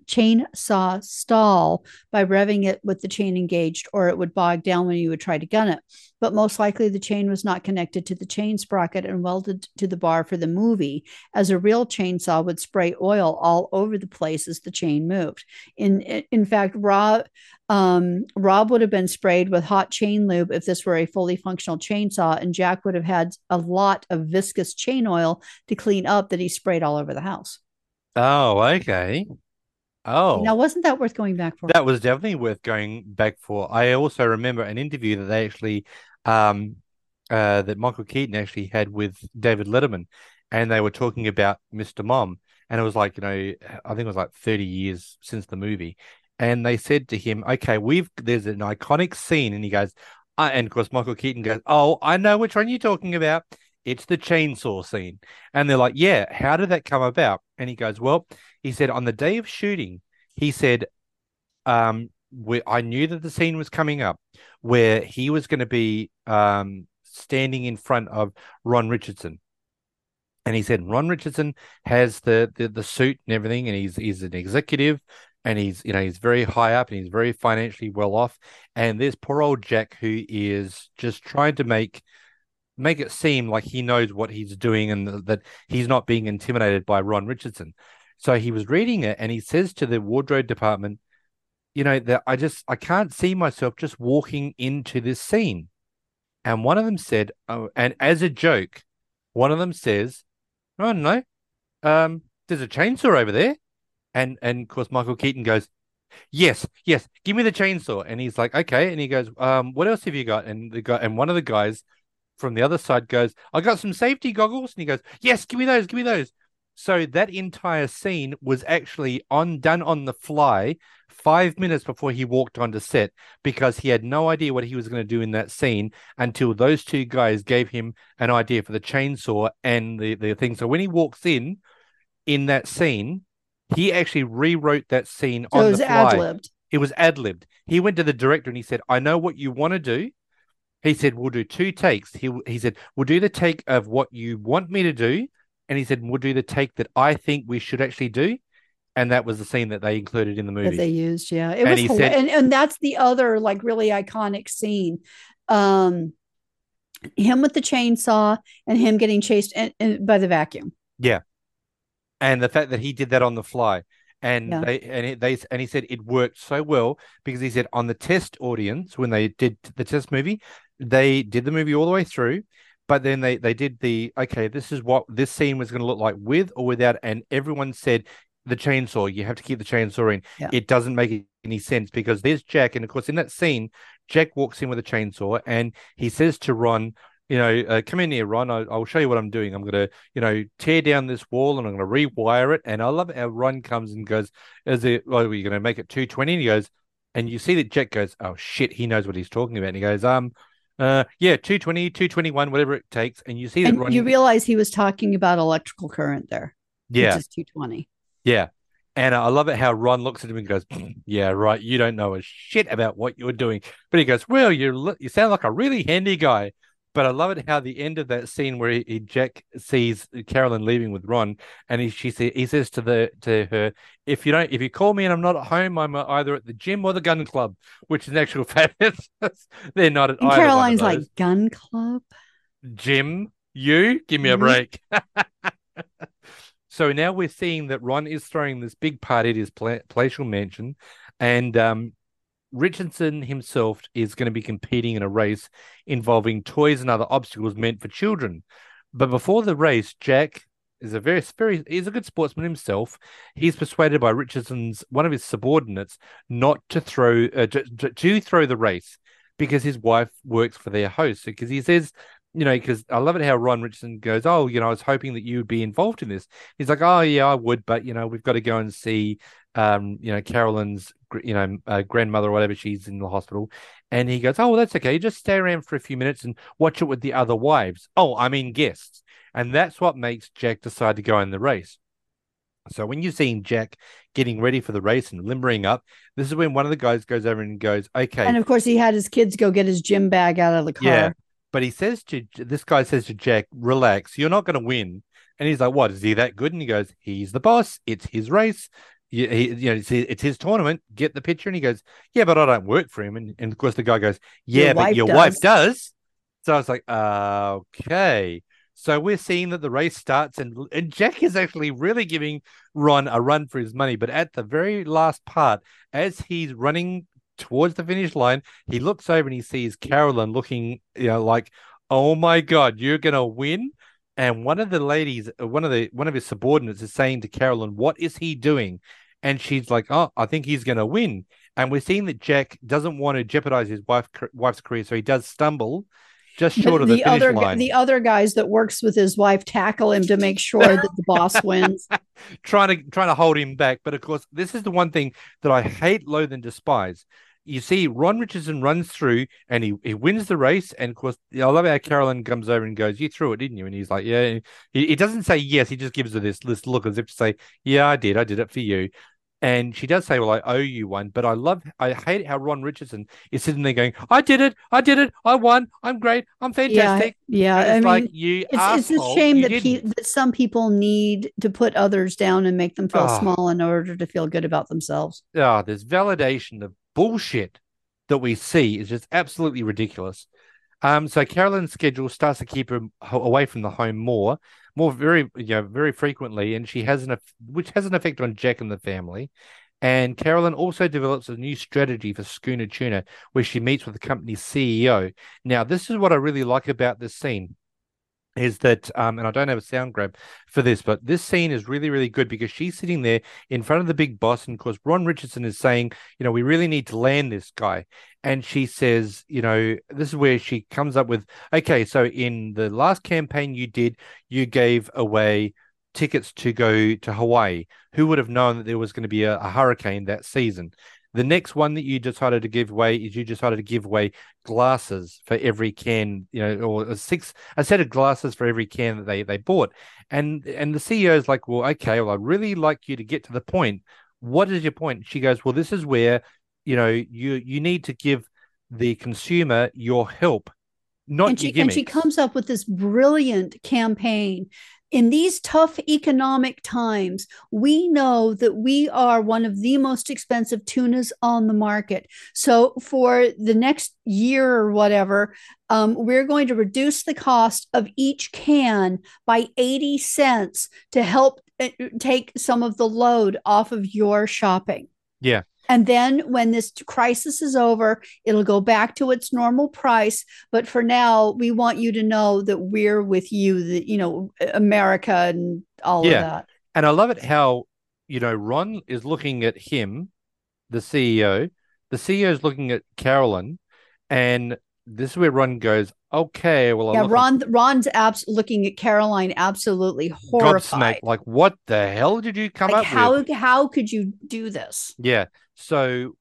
stall by revving it with the chain engaged, or it would bog down when you would try to gun it. But most likely the chain was not connected to the chain sprocket and welded to the bar for the movie, as a real chainsaw would spray oil all over the place as the chain moved. In fact, Rob would have been sprayed with hot chain lube if this were a fully functional chainsaw, and Jack would have had a lot of viscous chain oil to clean up that he sprayed all over the house. Oh, okay. Oh, now wasn't that worth going back for? That was definitely worth going back for. I also remember an interview that they actually, that Michael Keaton actually had with David Letterman, and they were talking about Mr. Mom, and it was like, I think it was like 30 years since the movie, and they said to him, "Okay, there's an iconic scene," and he goes, and of course Michael Keaton goes, "Oh, I know which one you're talking about. It's the chainsaw scene." And they're like, "Yeah, how did that come about?" And he goes, "Well," he said, "on the day of shooting," he said, I knew that the scene was coming up where he was going to be standing in front of Ron Richardson." And he said, Ron Richardson has the suit and everything, and he's an executive, and he's very high up, and he's very financially well off. And there's poor old Jack, who is just trying to make it seem like he knows what he's doing, and that he's not being intimidated by Ron Richardson. So he was reading it, and he says to the wardrobe department, that I can't see myself just walking into this scene. And one of them said, and as a joke, one of them says, "I don't know, there's a chainsaw over there." And of course Michael Keaton goes, yes, give me the chainsaw." And he's like, "Okay." And he goes, "What else have you got?" And one of the guys from the other side goes, "I got some safety goggles." And he goes, "Yes, give me those." So that entire scene was actually done on the fly 5 minutes before he walked onto set because he had no idea what he was going to do in that scene until those two guys gave him an idea for the chainsaw and the thing. So when he walks in that scene, he actually rewrote that scene So on it the was fly. ad-libbed. It was ad-libbed. He went to the director and he said, I know what you want to do. He said, we'll do 2 takes. He said, we'll do the take of what you want me to do. And he said, we'll do the take that I think we should actually do. And that was the scene that they included in the movie. That they used, yeah. It And was he hila- said- and that's the other like really iconic scene. Him with the chainsaw and him getting chased by the vacuum. Yeah. And the fact that he did that on the fly. And Yeah. he said it worked so well because he said on the test audience, when they did the test movie, they did the movie all the way through, but then they did this is what this scene was going to look like with or without, and everyone said the chainsaw, you have to keep the chainsaw in. Yeah. It doesn't make any sense because there's Jack, and of course in that scene, Jack walks in with a chainsaw and he says to Ron, come in here, Ron. I'll show you what I'm doing. I'm going to, tear down this wall and I'm going to rewire it. And I love how Ron comes and goes, are you going to make it 220? And he goes, and you see that Jack goes, oh shit, he knows what he's talking about. And he goes, 220, 221, whatever it takes. And you see that And Ron, you realize he was talking about electrical current there. yeah, Which is 220. yeah. And I love it how Ron looks at him and goes, yeah, right. You don't know a shit about what you're doing. But he goes, well, you sound like a really handy guy. But I love it how the end of that scene where Jack sees Carolyn leaving with Ron, and he says to her, if you call me and I'm not at home, I'm either at the gym or the gun club, which in actual fact they're not at And either Caroline's one of like, those. gun club? Jim, you give me a break. So now we're seeing that Ron is throwing this big party at his palatial mansion, and Richardson himself is going to be competing in a race involving toys and other obstacles meant for children. But before the race, Jack is he's a good sportsman himself. He's persuaded by one of his subordinates not to throw to throw the race because his wife works for their host. Because he says, because I love it how Ron Richardson goes, oh, I was hoping that you would be involved in this. He's like, oh yeah, I would, but we've got to go and see Carolyn's grandmother or whatever, she's in the hospital. And he goes, oh, well, that's okay, just stay around for a few minutes and watch it with the other wives. Oh, I mean guests. And that's what makes Jack decide to go in the race. So when you're seeing Jack getting ready for the race and limbering up, this is when one of the guys goes over and goes, okay. And of course he had his kids go get his gym bag out of the car. Yeah, but this guy says to Jack, relax, you're not going to win. And he's like, what, is he that good? And he goes, he's the boss, it's his race. It's his tournament. Get the picture. And he goes, yeah, but I don't work for him. And of course the guy goes, yeah, but your wife does. So I was like, okay. So we're seeing that the race starts and Jack is actually really giving Ron a run for his money. But at the very last part, as he's running towards the finish line, he looks over and he sees Carolyn looking, like, oh my God, you're going to win. And one of the ladies, one of his subordinates is saying to Carolyn, what is he doing? And she's like, oh, I think he's going to win. And we're seeing that Jack doesn't want to jeopardize his wife's career. So he does stumble just short of the finish line. The other guys that works with his wife tackle him to make sure that the boss wins. trying to hold him back. But of course, this is the one thing that I hate, loathe, and despise. You see, Ron Richardson runs through and he wins the race. And of course, I love how Carolyn comes over and goes, you threw it, didn't you? And he's like, yeah. He doesn't say yes. He just gives her this look as if to say, yeah, I did it for you. And she does say, well, I owe you one. But I hate how Ron Richardson is sitting there going, I did it. I won. I'm great. I'm fantastic. Yeah. I mean, it's a shame that some people need to put others down and make them feel small in order to feel good about themselves. This validation of bullshit that we see is just absolutely ridiculous. So Carolyn's schedule starts to keep her away from the home more very frequently, and which has an effect on Jack and the family. And Carolyn also develops a new strategy for Schooner Tuna, where she meets with the company's CEO. Now, this is what I really like about this scene. Is that, and I don't have a sound grab for this, but this scene is really, really good because she's sitting there in front of the big boss. And of course, Ron Richardson is saying, we really need to land this guy. And she says, this is where she comes up with, okay, so in the last campaign you gave away tickets to go to Hawaii. Who would have known that there was going to be a hurricane that season? The next one that you decided to give away is you decided to give away glasses for every can, or a set of glasses for every can that they bought. And the CEO is like, well, okay, well, I'd really like you to get to the point. What is your point? She goes, well, this is where, you need to give the consumer your help, not your gimmicks. And she comes up with this brilliant campaign. In these tough economic times, we know that we are one of the most expensive tunas on the market. So for the next year or whatever, we're going to reduce the cost of each can by 80 cents to help take some of the load off of your shopping. Yeah. And then when this crisis is over, it'll go back to its normal price. But for now, we want you to know that we're with you, that, America and all of that. And I love it how, Ron is looking at him, the CEO. The CEO is looking at Carolyn. And this is where Ron goes, okay, well, Ron's looking at Caroline absolutely horrified. Gobsmacked, like, what the hell did you come up with? How could you do this? Yeah. So,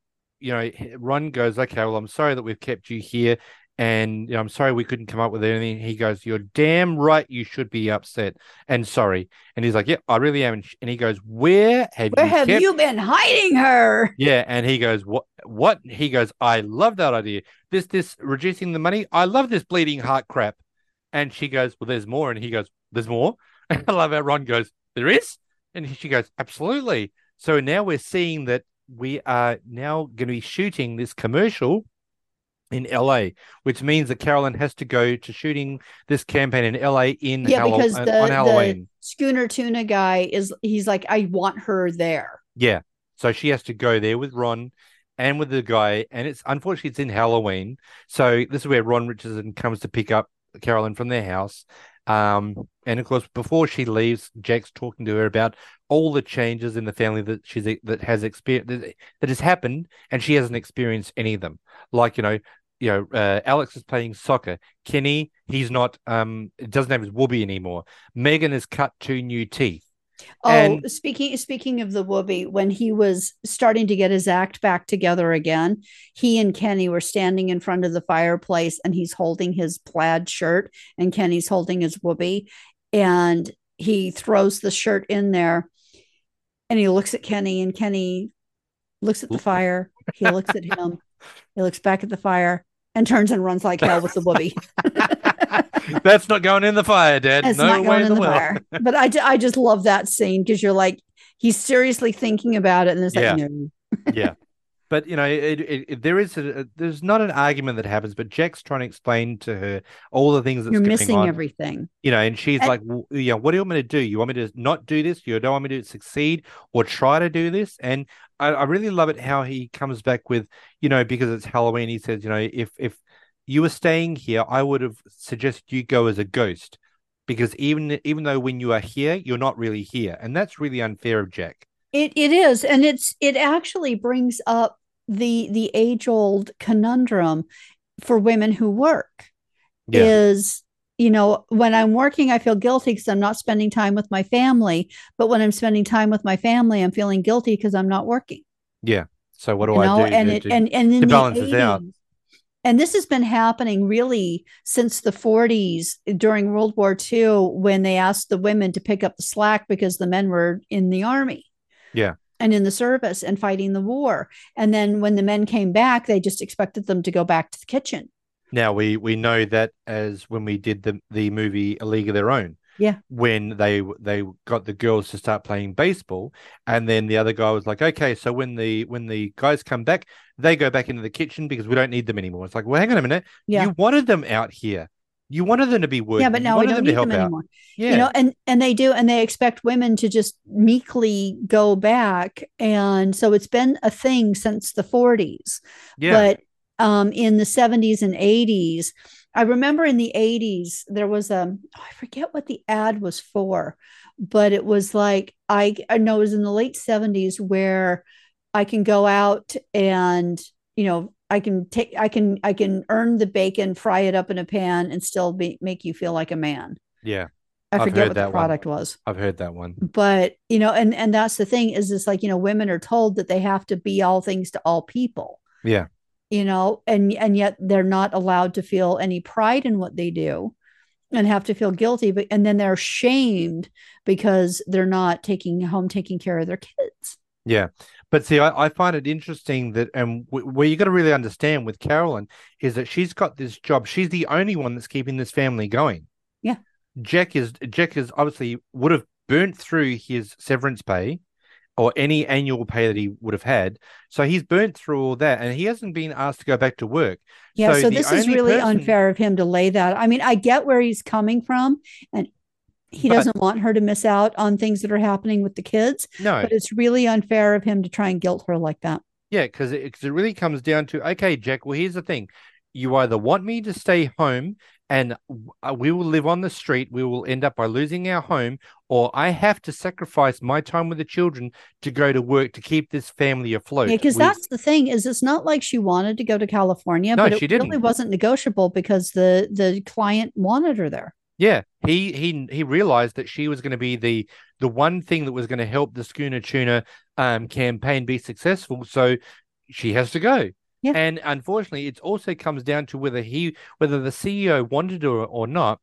Ron goes, okay, well, I'm sorry that we've kept you here. And I'm sorry we couldn't come up with anything. He goes, you're damn right you should be upset and sorry. And he's like, yeah, I really am. And he goes, where have you been hiding her? Yeah. And he goes, what? He goes, I love that idea. This reducing the money. I love this bleeding heart crap. And she goes, well, there's more. And he goes, there's more. And I love how Ron goes, there is? And she goes, absolutely. So now we're seeing that we are now going to be shooting this commercial in LA, which means that Carolyn has to go to shooting this campaign in LA on Halloween. The Schooner Tuna guy he's like, I want her there. Yeah. So she has to go there with Ron and with the guy. And unfortunately it's in Halloween. So this is where Ron Richardson comes to pick up Carolyn from their house. And of course, before she leaves, Jack's talking to her about all the changes in the family that has happened, and she hasn't experienced any of them. Like, Alex is playing soccer. Kenny, he's not, doesn't have his whoopee anymore. Megan has cut 2 new teeth. Speaking of the whoopee, when he was starting to get his act back together again, he and Kenny were standing in front of the fireplace, and he's holding his plaid shirt, and Kenny's holding his whoopee, and he throws the shirt in there, and he looks at Kenny, and Kenny looks at the fire. He looks at him. He looks back at the fire and turns and runs like hell with the whoopee. That's not going in the fire, Dad. It's no not way going in the fire. But I just love that scene because you're like, he's seriously thinking about it, and it's like, no. Yeah. But there's not an argument that happens, but Jack's trying to explain to her all the things that's you're going missing on. everything. And she's like, well, what do you want me to do? You want me to not do this? You don't want me to succeed or try to do this? And I really love it how he comes back with, because it's Halloween, he says, if you were staying here, I would have suggested you go as a ghost, because even though when you are here, you're not really here. And that's really unfair of Jack. It is. And it actually brings up the age-old conundrum for women who work is, when I'm working, I feel guilty because I'm not spending time with my family. But when I'm spending time with my family, I'm feeling guilty because I'm not working. Yeah. So what do I do to balance this out? And this has been happening really since the 40s during World War II, when they asked the women to pick up the slack because the men were in the army. Yeah. And in the service and fighting the war. And then when the men came back, they just expected them to go back to the kitchen. Now we know that as when we did the movie A League of Their Own. Yeah. When they got the girls to start playing baseball, and then the other guy was like, okay, so when the guys come back, they go back into the kitchen because we don't need them anymore. It's like, well, hang on a minute. Yeah. You wanted them out here. You wanted them to be working. Yeah, but now we don't need them anymore. Yeah. And they do, and they expect women to just meekly go back. And so it's been a thing since the 40s. Yeah. But in the 70s and 80s, I remember in the 80s, there was I forget what the ad was for, but it was like, I know it was in the late 70s where I can go out and, I can earn the bacon, fry it up in a pan, and still make you feel like a man. Yeah. I I've forget heard what the that one. product was. I've heard that one. But, and that's the thing is it's like, women are told that they have to be all things to all people, Yeah. and yet they're not allowed to feel any pride in what they do and have to feel guilty, and then they're shamed because they're not taking care of their kids. Yeah. But see, I find it interesting that, and where you got to really understand with Carolyn is that she's got this job. She's the only one that's keeping this family going. Yeah. Jack is obviously would have burnt through his severance pay or any annual pay that he would have had. So he's burnt through all that and he hasn't been asked to go back to work. Yeah. So this is really unfair of him to lay that. I mean, I get where he's coming from, and he doesn't want her to miss out on things that are happening with the kids. No. But it's really unfair of him to try and guilt her like that. Yeah, because it really comes down to, okay, Jack, well, here's the thing. You either want me to stay home and we will live on the street, we will end up by losing our home, or I have to sacrifice my time with the children to go to work to keep this family afloat. Yeah, because that's the thing is it's not like she wanted to go to California, No, but she it really didn't. wasn't negotiable because the client wanted her there. Yeah, he realized that she was going to be the one thing that was going to help the Schooner Tuna campaign be successful. So she has to go. Yeah. And unfortunately, it also comes down to whether the CEO wanted her or not.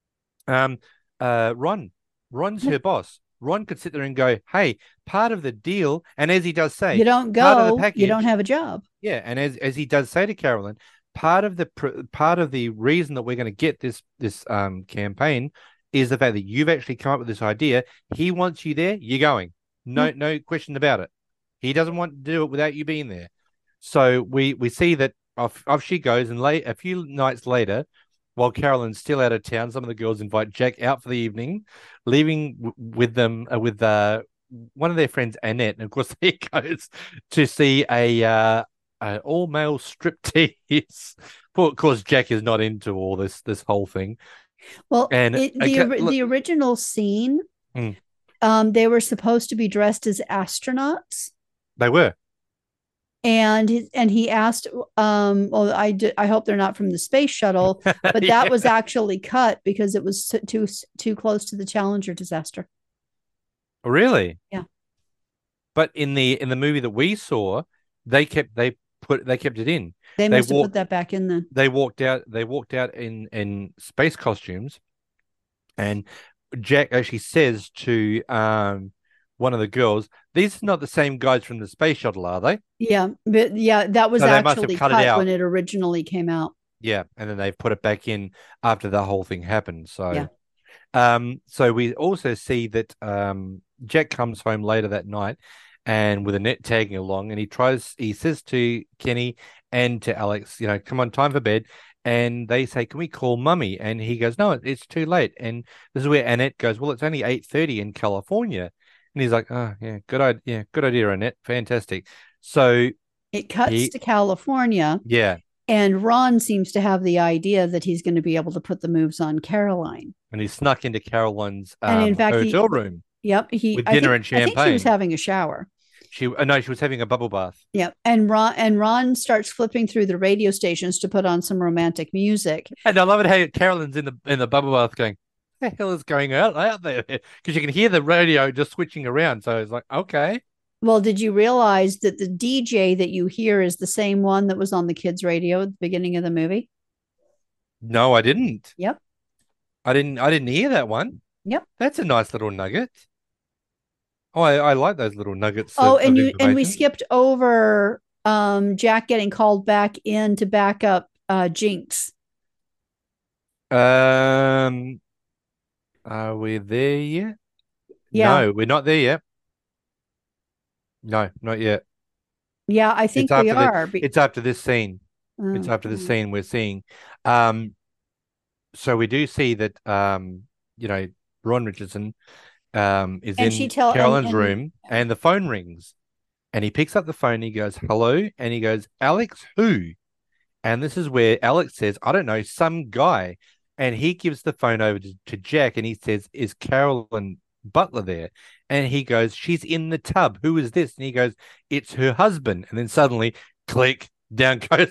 Ron's her boss. Ron could sit there and go, "Hey, part of the deal," and as he does say, You don't part of the go, package, you don't have a job. Yeah, and as he does say to Carolyn, part of the reason that we're going to get this campaign is the fact that you've actually come up with this idea. He wants you there. You're going. No question about it. He doesn't want to do it without you being there. So we see that off she goes, and a few nights later, while Carolyn's still out of town, some of the girls invite Jack out for the evening, leaving with them with one of their friends, Annette, and of course he goes to see an all-male striptease. Of course, Jack is not into all this whole thing. Well, and the original scene, they were supposed to be dressed as astronauts. They were. And he asked, well, I hope they're not from the space shuttle, but that was actually cut because it was too close to the Challenger disaster. Really? Yeah. But in the movie that we saw, they kept it in. They must have put that back in then. They walked out in space costumes, and Jack actually says to one of the girls, "These are not the same guys from the space shuttle, are they?" Yeah, but that was actually cut when it originally came out. Yeah, and then they put it back in after the whole thing happened. So, yeah. So we also see that Jack comes home later that night, and with Annette tagging along, and he says to Kenny and to Alex, come on, time for bed. And they say, "Can we call Mummy?" And he goes, "No, it's too late." And this is where Annette goes, "Well, it's only 8:30 in California." And he's like, "Oh, yeah, good idea, Annette. Fantastic." So it cuts to California. Yeah. And Ron seems to have the idea that he's going to be able to put the moves on Caroline. And he snuck into Caroline's and in fact, hotel room. Yep. With dinner and champagne. I think she was having a shower. She was having a bubble bath. Yeah. And Ron starts flipping through the radio stations to put on some romantic music. And I love it how Caroline's in the bubble bath going, "What the hell is going on out there?" Because you can hear the radio just switching around. So it's like, okay. Well, did you realize that the DJ that you hear is the same one that was on the kids' radio at the beginning of the movie? No, I didn't. Yep. I didn't hear that one. Yep. That's a nice little nugget. Oh, I like those little nuggets. And we skipped over Jack getting called back in to back up Jinx. Are we there yet? Yeah. No, we're not there yet. No, not yet. Yeah, I think we are. It's after this scene. It's after the scene we're seeing. So we do see that Ron Richardson is in Caroline's room, and the phone rings, and he picks up the phone. He goes, "Hello," and he goes, "Alex, who?" And this is where Alex says, "I don't know, some guy," and he gives the phone over to Jack, and he says, "Is Caroline Butler there?" And he goes, "She's in the tub. Who is this?" And he goes, "It's her husband." And then suddenly, click, down goes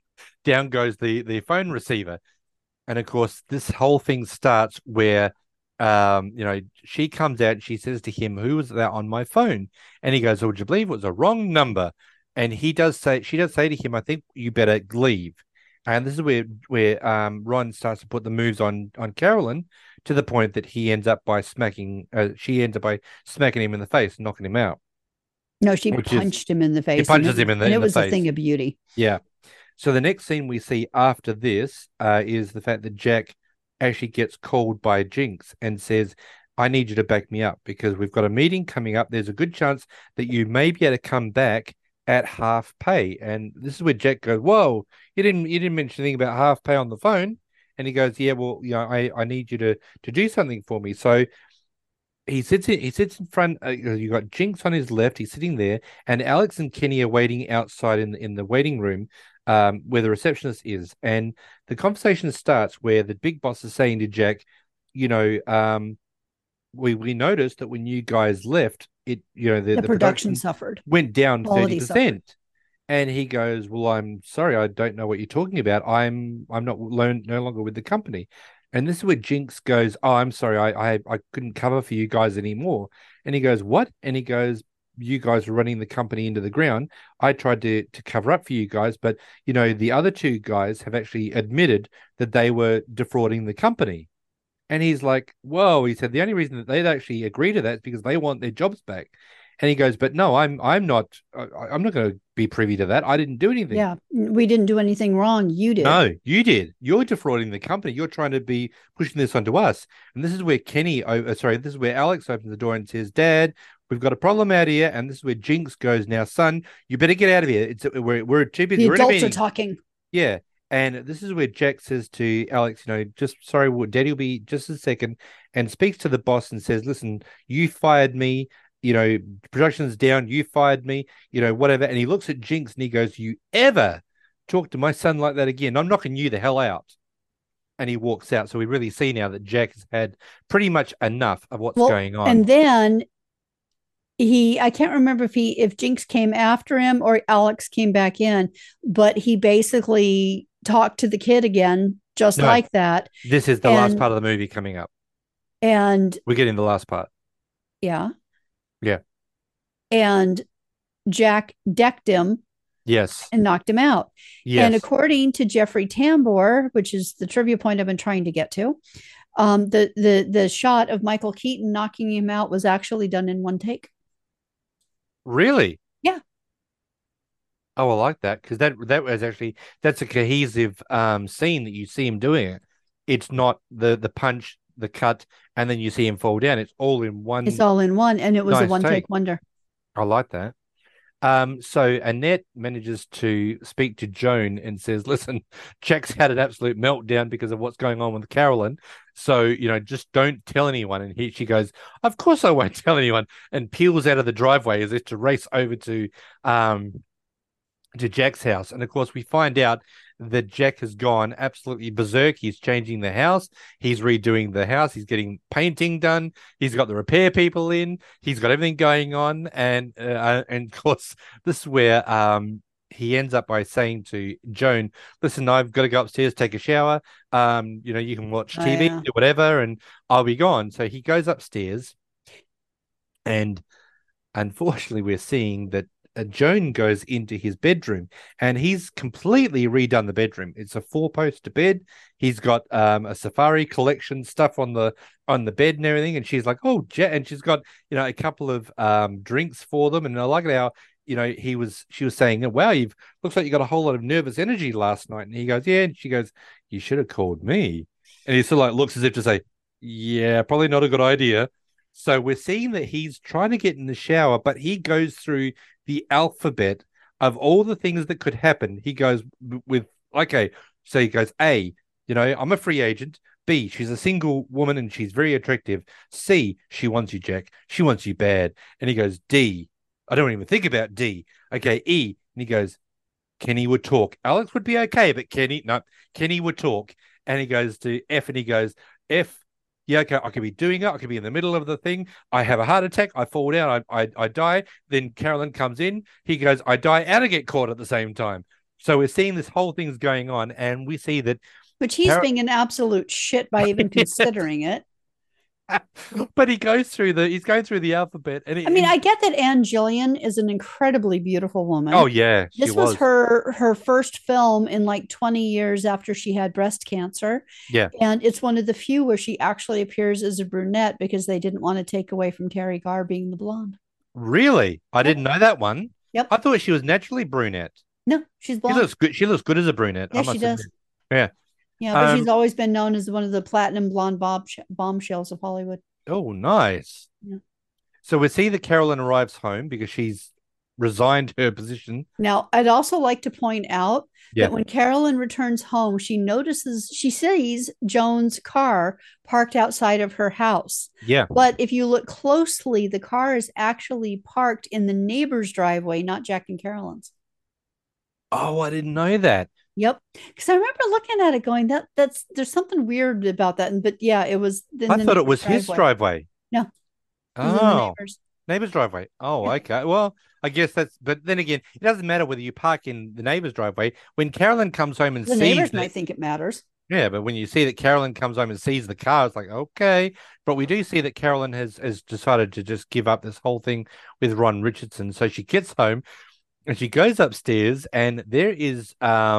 the phone receiver. And of course, this whole thing starts where she comes out and she says to him, "Who was that on my phone?" And he goes, "Oh, would you believe it was a wrong number?" And she does say to him, "I think you better leave." And this is where Ron starts to put the moves on Carolyn to the point that she ends up by smacking him in the face, knocking him out. No, she punched him in the face. She punches him in the face. And it was a thing of beauty. Yeah. So the next scene we see after this is the fact that Jack actually gets called by Jinx and says, "I need you to back me up because we've got a meeting coming up. There's a good chance that you may be able to come back at half pay." And this is where Jack goes, "Whoa, you didn't mention anything about half pay on the phone." And he goes, "Yeah, well, I need you to do something for me." So he sits in front. You got Jinx on his left. He's sitting there, and Alex and Kenny are waiting outside in the waiting room, where the receptionist is. And the conversation starts where the big boss is saying to Jack, we noticed that when you guys left, the production suffered, went down 30%. And he goes, "Well, I'm sorry, I don't know what you're talking about. I'm no longer with the company." And this is where Jinx goes, "Oh, I'm sorry, I couldn't cover for you guys anymore." And he goes, "What?" And he goes, "You guys were running the company into the ground. I tried to cover up for you guys, but the other two guys have actually admitted that they were defrauding the company." And he's like, "Whoa," he said, "the only reason that they'd actually agree to that is because they want their jobs back." And he goes, "But no, I'm not going to be privy to that. I didn't do anything." Yeah, we didn't do anything wrong. You did. No, you did. You're defrauding the company. You're trying to be pushing this onto us. And this is where this is where Alex opens the door and says, "Dad, we've got a problem out here." And this is where Jinx goes, "Now, son, you better get out of here. We're too busy. The adults are talking." Yeah. And this is where Jack says to Alex, "Just sorry, Daddy will be just a second," and speaks to the boss and says, "Listen, you fired me. Production's down. You fired me. Whatever." And he looks at Jinx and he goes, "You ever talk to my son like that again, I'm knocking you the hell out." And he walks out. So we really see now that Jack has had pretty much enough of what's going on. And then I can't remember if Jinx came after him or Alex came back in, but he basically talked to the kid again, like that. This is the last part of the movie coming up. And we're getting the last part. Yeah. Yeah. And Jack decked him. Yes. And knocked him out. Yes. And according to Jeffrey Tambor, which is the trivia point I've been trying to get to, the shot of Michael Keaton knocking him out was actually done in one take. Really? Yeah. Oh, I like that because that was that's a cohesive scene that you see him doing it. It's not the punch, the cut, and then you see him fall down. It's all in one. It's all in one, and it was nice a one-take wonder. I like that. So Annette manages to speak to Joan and says, "Listen, Jack's had an absolute meltdown because of what's going on with Carolyn. So, just don't tell anyone." And she goes, "Of course I won't tell anyone," and peels out of the driveway as if to race over to Jack's house. And of course, we find out that Jack has gone absolutely berserk. He's changing the house. He's redoing the house. He's getting painting done. He's got the repair people in. He's got everything going on. And of course, this is where he ends up by saying to Joan, "Listen, I've got to go upstairs, take a shower. You can watch TV, do whatever, and I'll be gone." So he goes upstairs, and unfortunately, we're seeing that Joan goes into his bedroom, and he's completely redone the bedroom. It's a 4-poster bed. He's got a Safari collection stuff on the bed and everything. And she's like, "Oh, and she's got a couple of drinks for them." And I like it how she was saying, "Wow, looks like you got a whole lot of nervous energy last night." And he goes, "Yeah." And she goes, "You should have called me." And he sort of looks as if to say, "Yeah, probably not a good idea." So we're seeing that he's trying to get in the shower, but he goes through the alphabet of all the things that could happen. He goes with, okay, so he goes, A, I'm a free agent. B, she's a single woman and she's very attractive. C, she wants you, Jack. She wants you bad. And he goes, D, I don't even think about D. Okay, E, and he goes, Kenny would talk. Alex would be okay, but Kenny would talk. And he goes to F, and he goes, F, yeah, okay, I could be doing it. I could be in the middle of the thing. I have a heart attack. I fall down. I die. Then Carolyn comes in. He goes, I die and I get caught at the same time. So we're seeing this whole thing's going on, and we see that. Which he's being an absolute shit by even considering it. But he's going through the alphabet, and I mean, I get that Anne Gillian is an incredibly beautiful woman. oh yeah, she This was was. her first film in like 20 years after she had breast cancer. Yeah, And it's one of the few where she actually appears as a brunette because they didn't want to take away from Terry Garr being the blonde. really, I didn't know that one. Yep. I thought she was naturally brunette. No, she's She blonde. looks good. She looks good as a brunette. I Yeah, she must does. admit. Yeah. Yeah, but she's Um, always been known as one of the platinum blonde bombshells of Hollywood. oh, nice. Yeah. So we see that Carolyn arrives home because she's resigned her position. Now, I'd also like to point out Yeah. that when Carolyn returns home, she sees Joan's car parked outside of her house. Yeah. But if you look closely, the car is actually parked in the neighbor's driveway, not Jack and Carolyn's. Oh, I didn't know that. Yep. Because I remember looking at it going, that's there's something weird about that. But yeah, it was in I the thought it neighbor's was his driveway. No. It was in the Oh, neighbor's. neighbor's driveway. Oh, okay. Well, I guess but then again, it doesn't matter whether you park in the neighbor's driveway. When Carolyn comes home and The sees neighbors that, might think it matters. yeah, but when you see that Carolyn comes home and sees the car, it's like, okay. But we do see that Carolyn has decided to just give up this whole thing with Ron Richardson. So she gets home and she goes upstairs, and there is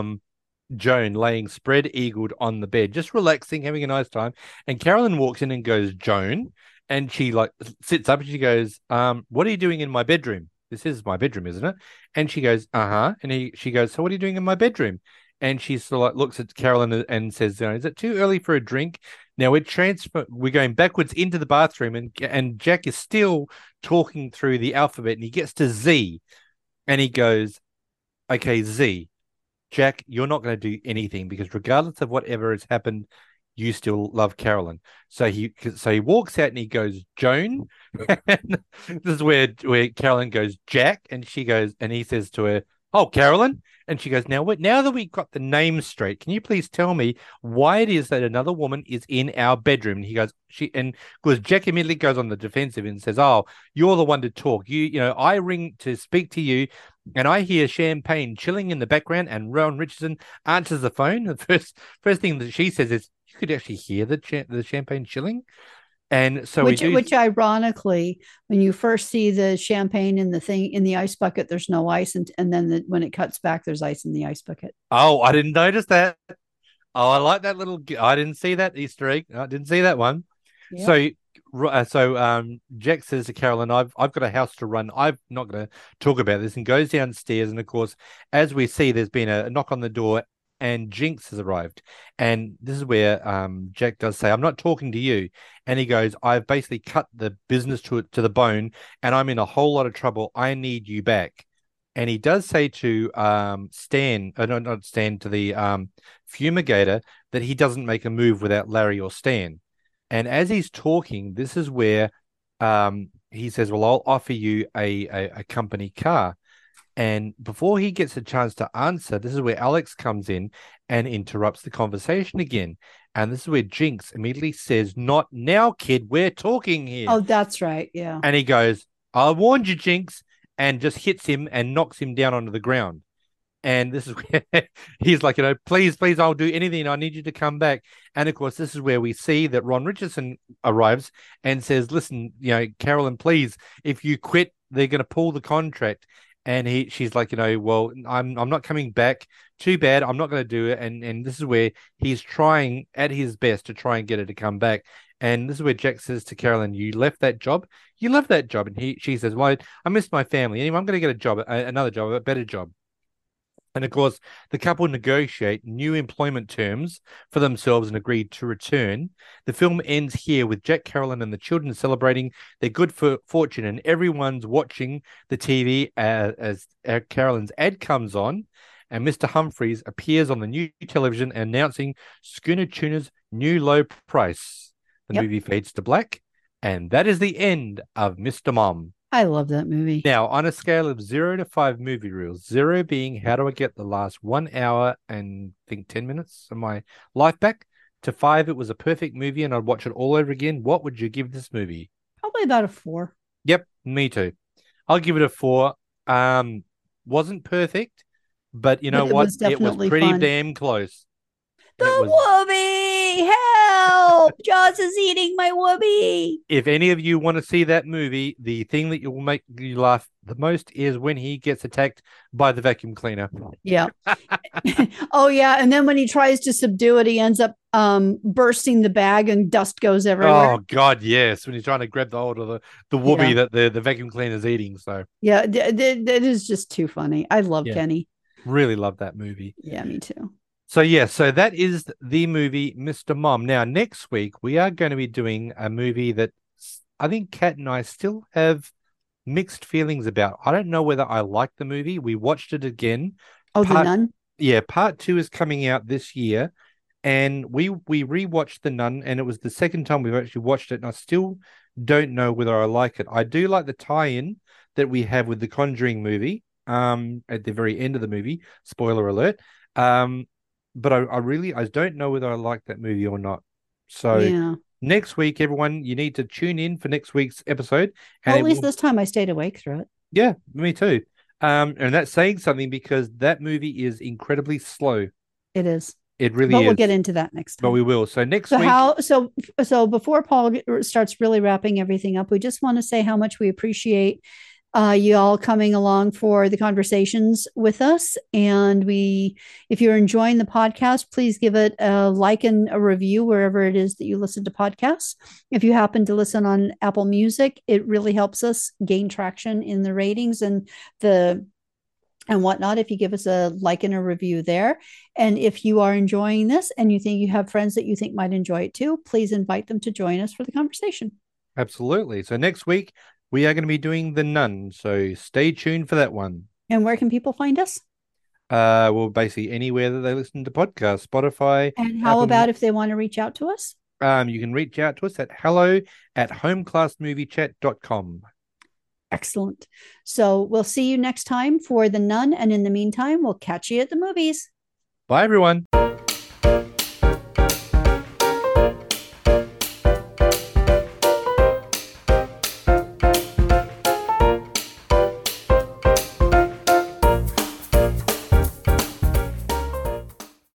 Joan laying spread eagled on the bed, just relaxing, having a nice time. And Carolyn walks in and goes, Joan, and she like sits up and she goes, what are you doing in my bedroom? This is my bedroom, isn't it? And she goes, uh-huh. And she goes, so what are you doing in my bedroom? And she sort of like looks at Carolyn and says, is it too early for a drink? Now we're going backwards into the bathroom, and Jack is still talking through the alphabet, and he gets to Z, and he goes, okay, Z, Jack, you're not going to do anything because regardless of whatever has happened, you still love Carolyn. So he walks out and he goes, Joan. And this is where Carolyn goes, Jack, and she goes, and he says to her, oh, Carolyn. And she goes, now that we got the name straight, can you please tell me why it is that another woman is in our bedroom? And he goes, because Jack immediately goes on the defensive and says, oh, you're the one to talk. I ring to speak to you, and I hear champagne chilling in the background, and Ron Richardson answers the phone. The first thing that she says is, you could actually hear the champagne chilling. And so which ironically, when you first see the champagne in the ice bucket, there's no ice, and then when it cuts back, there's ice in the ice bucket. Oh, I didn't notice that. Oh, I like that little. I didn't see that Easter egg. I didn't see that one. Yep. So Jack says to Carolyn, I've got a house to run. I'm not going to talk about this, and goes downstairs. And of course, as we see, there's been a knock on the door, and Jinx has arrived. And this is where Jack does say, I'm not talking to you. And he goes, I've basically cut the business to the bone, and I'm in a whole lot of trouble. I need you back. And he does say to Stan, not Stan, to the fumigator, that he doesn't make a move without Larry or Stan. And as he's talking, this is where he says, well, I'll offer you a company car. And before he gets a chance to answer, this is where Alex comes in and interrupts the conversation again. And this is where Jinx immediately says, not now, kid, we're talking here. Oh, that's right. Yeah. And he goes, I warned you, Jinx, and just hits him and knocks him down onto the ground. And this is where he's like, please, I'll do anything. I need you to come back. And of course, this is where we see that Ron Richardson arrives and says, listen, Carolyn, please, if you quit, they're going to pull the contract. And she's like, well, I'm not coming back. Too bad. I'm not going to do it. And this is where he's trying at his best to try and get her to come back. And this is where Jack says to Carolyn, you left that job. You love that job. And she says, well, I miss my family. Anyway, I'm going to get a job, another job, a better job. And of course, the couple negotiate new employment terms for themselves and agree to return. The film ends here with Jack, Carolyn, and the children celebrating their good fortune, and everyone's watching the TV as Carolyn's ad comes on, and Mr. Humphries appears on the new television announcing Schooner Tuna's new low price. The movie fades to black, and that is the end of Mr. Mom. I love that movie. Now, on a scale of 0 to 5 movie reels, 0 being how do I get the last 1 hour and I think 10 minutes of my life back, to 5, it was a perfect movie and I'd watch it all over again. What would you give this movie? Probably about a 4. Yep, me too. I'll give it a 4. Wasn't perfect, but you know what? It was pretty damn close. The was- whoopee! Help! Jaws is eating my whoopee. If any of you want to see that movie, the thing that will make you laugh the most is when he gets attacked by the vacuum cleaner. Yeah. Oh yeah, and then when he tries to subdue it, he ends up bursting the bag and dust goes everywhere. Oh God, yes! When he's trying to grab the hold of the whoopee Yeah. that the vacuum cleaner is eating. So Yeah, that is just too funny. I love Yeah. Kenny. really love that movie. Yeah, me too. So yeah, so that is the movie Mr. Mom. Now next week we are going to be doing a movie that I think Kat and I still have mixed feelings about. I don't know whether I like the movie. We watched it again. Oh, The Nun? Yeah, part 2 is coming out this year, and we rewatched The Nun, and it was the second time we've actually watched it, and I still don't know whether I like it. I do like the tie-in that we have with the Conjuring movie at the very end of the movie. Spoiler alert. But I don't know whether I like that movie or not. So Yeah. next week, everyone, you need to tune in for next week's episode. Well, And at it least will- this time I stayed awake through it. yeah, me too. And that's saying something because that movie is incredibly slow. It is. It really But is. we'll get into that next time. But we will. So next So week. so before Paul starts really wrapping everything up, we just want to say how much we appreciate you all coming along for the conversations with us. And if you're enjoying the podcast, please give it a like and a review wherever it is that you listen to podcasts. If you happen to listen on Apple Music, it really helps us gain traction in the ratings and whatnot if you give us a like and a review there. And if you are enjoying this and you think you have friends that you think might enjoy it too, please invite them to join us for the conversation. Absolutely. So next week, we are going to be doing The Nun. So stay tuned for that one. And where can people find us? Well, basically anywhere that they listen to podcasts, Spotify. And how Apple about if they want to reach out to us? You can reach out to us at hello@homeclassmoviechat.com. Excellent. So we'll see you next time for The Nun. And in the meantime, we'll catch you at the movies. Bye, everyone.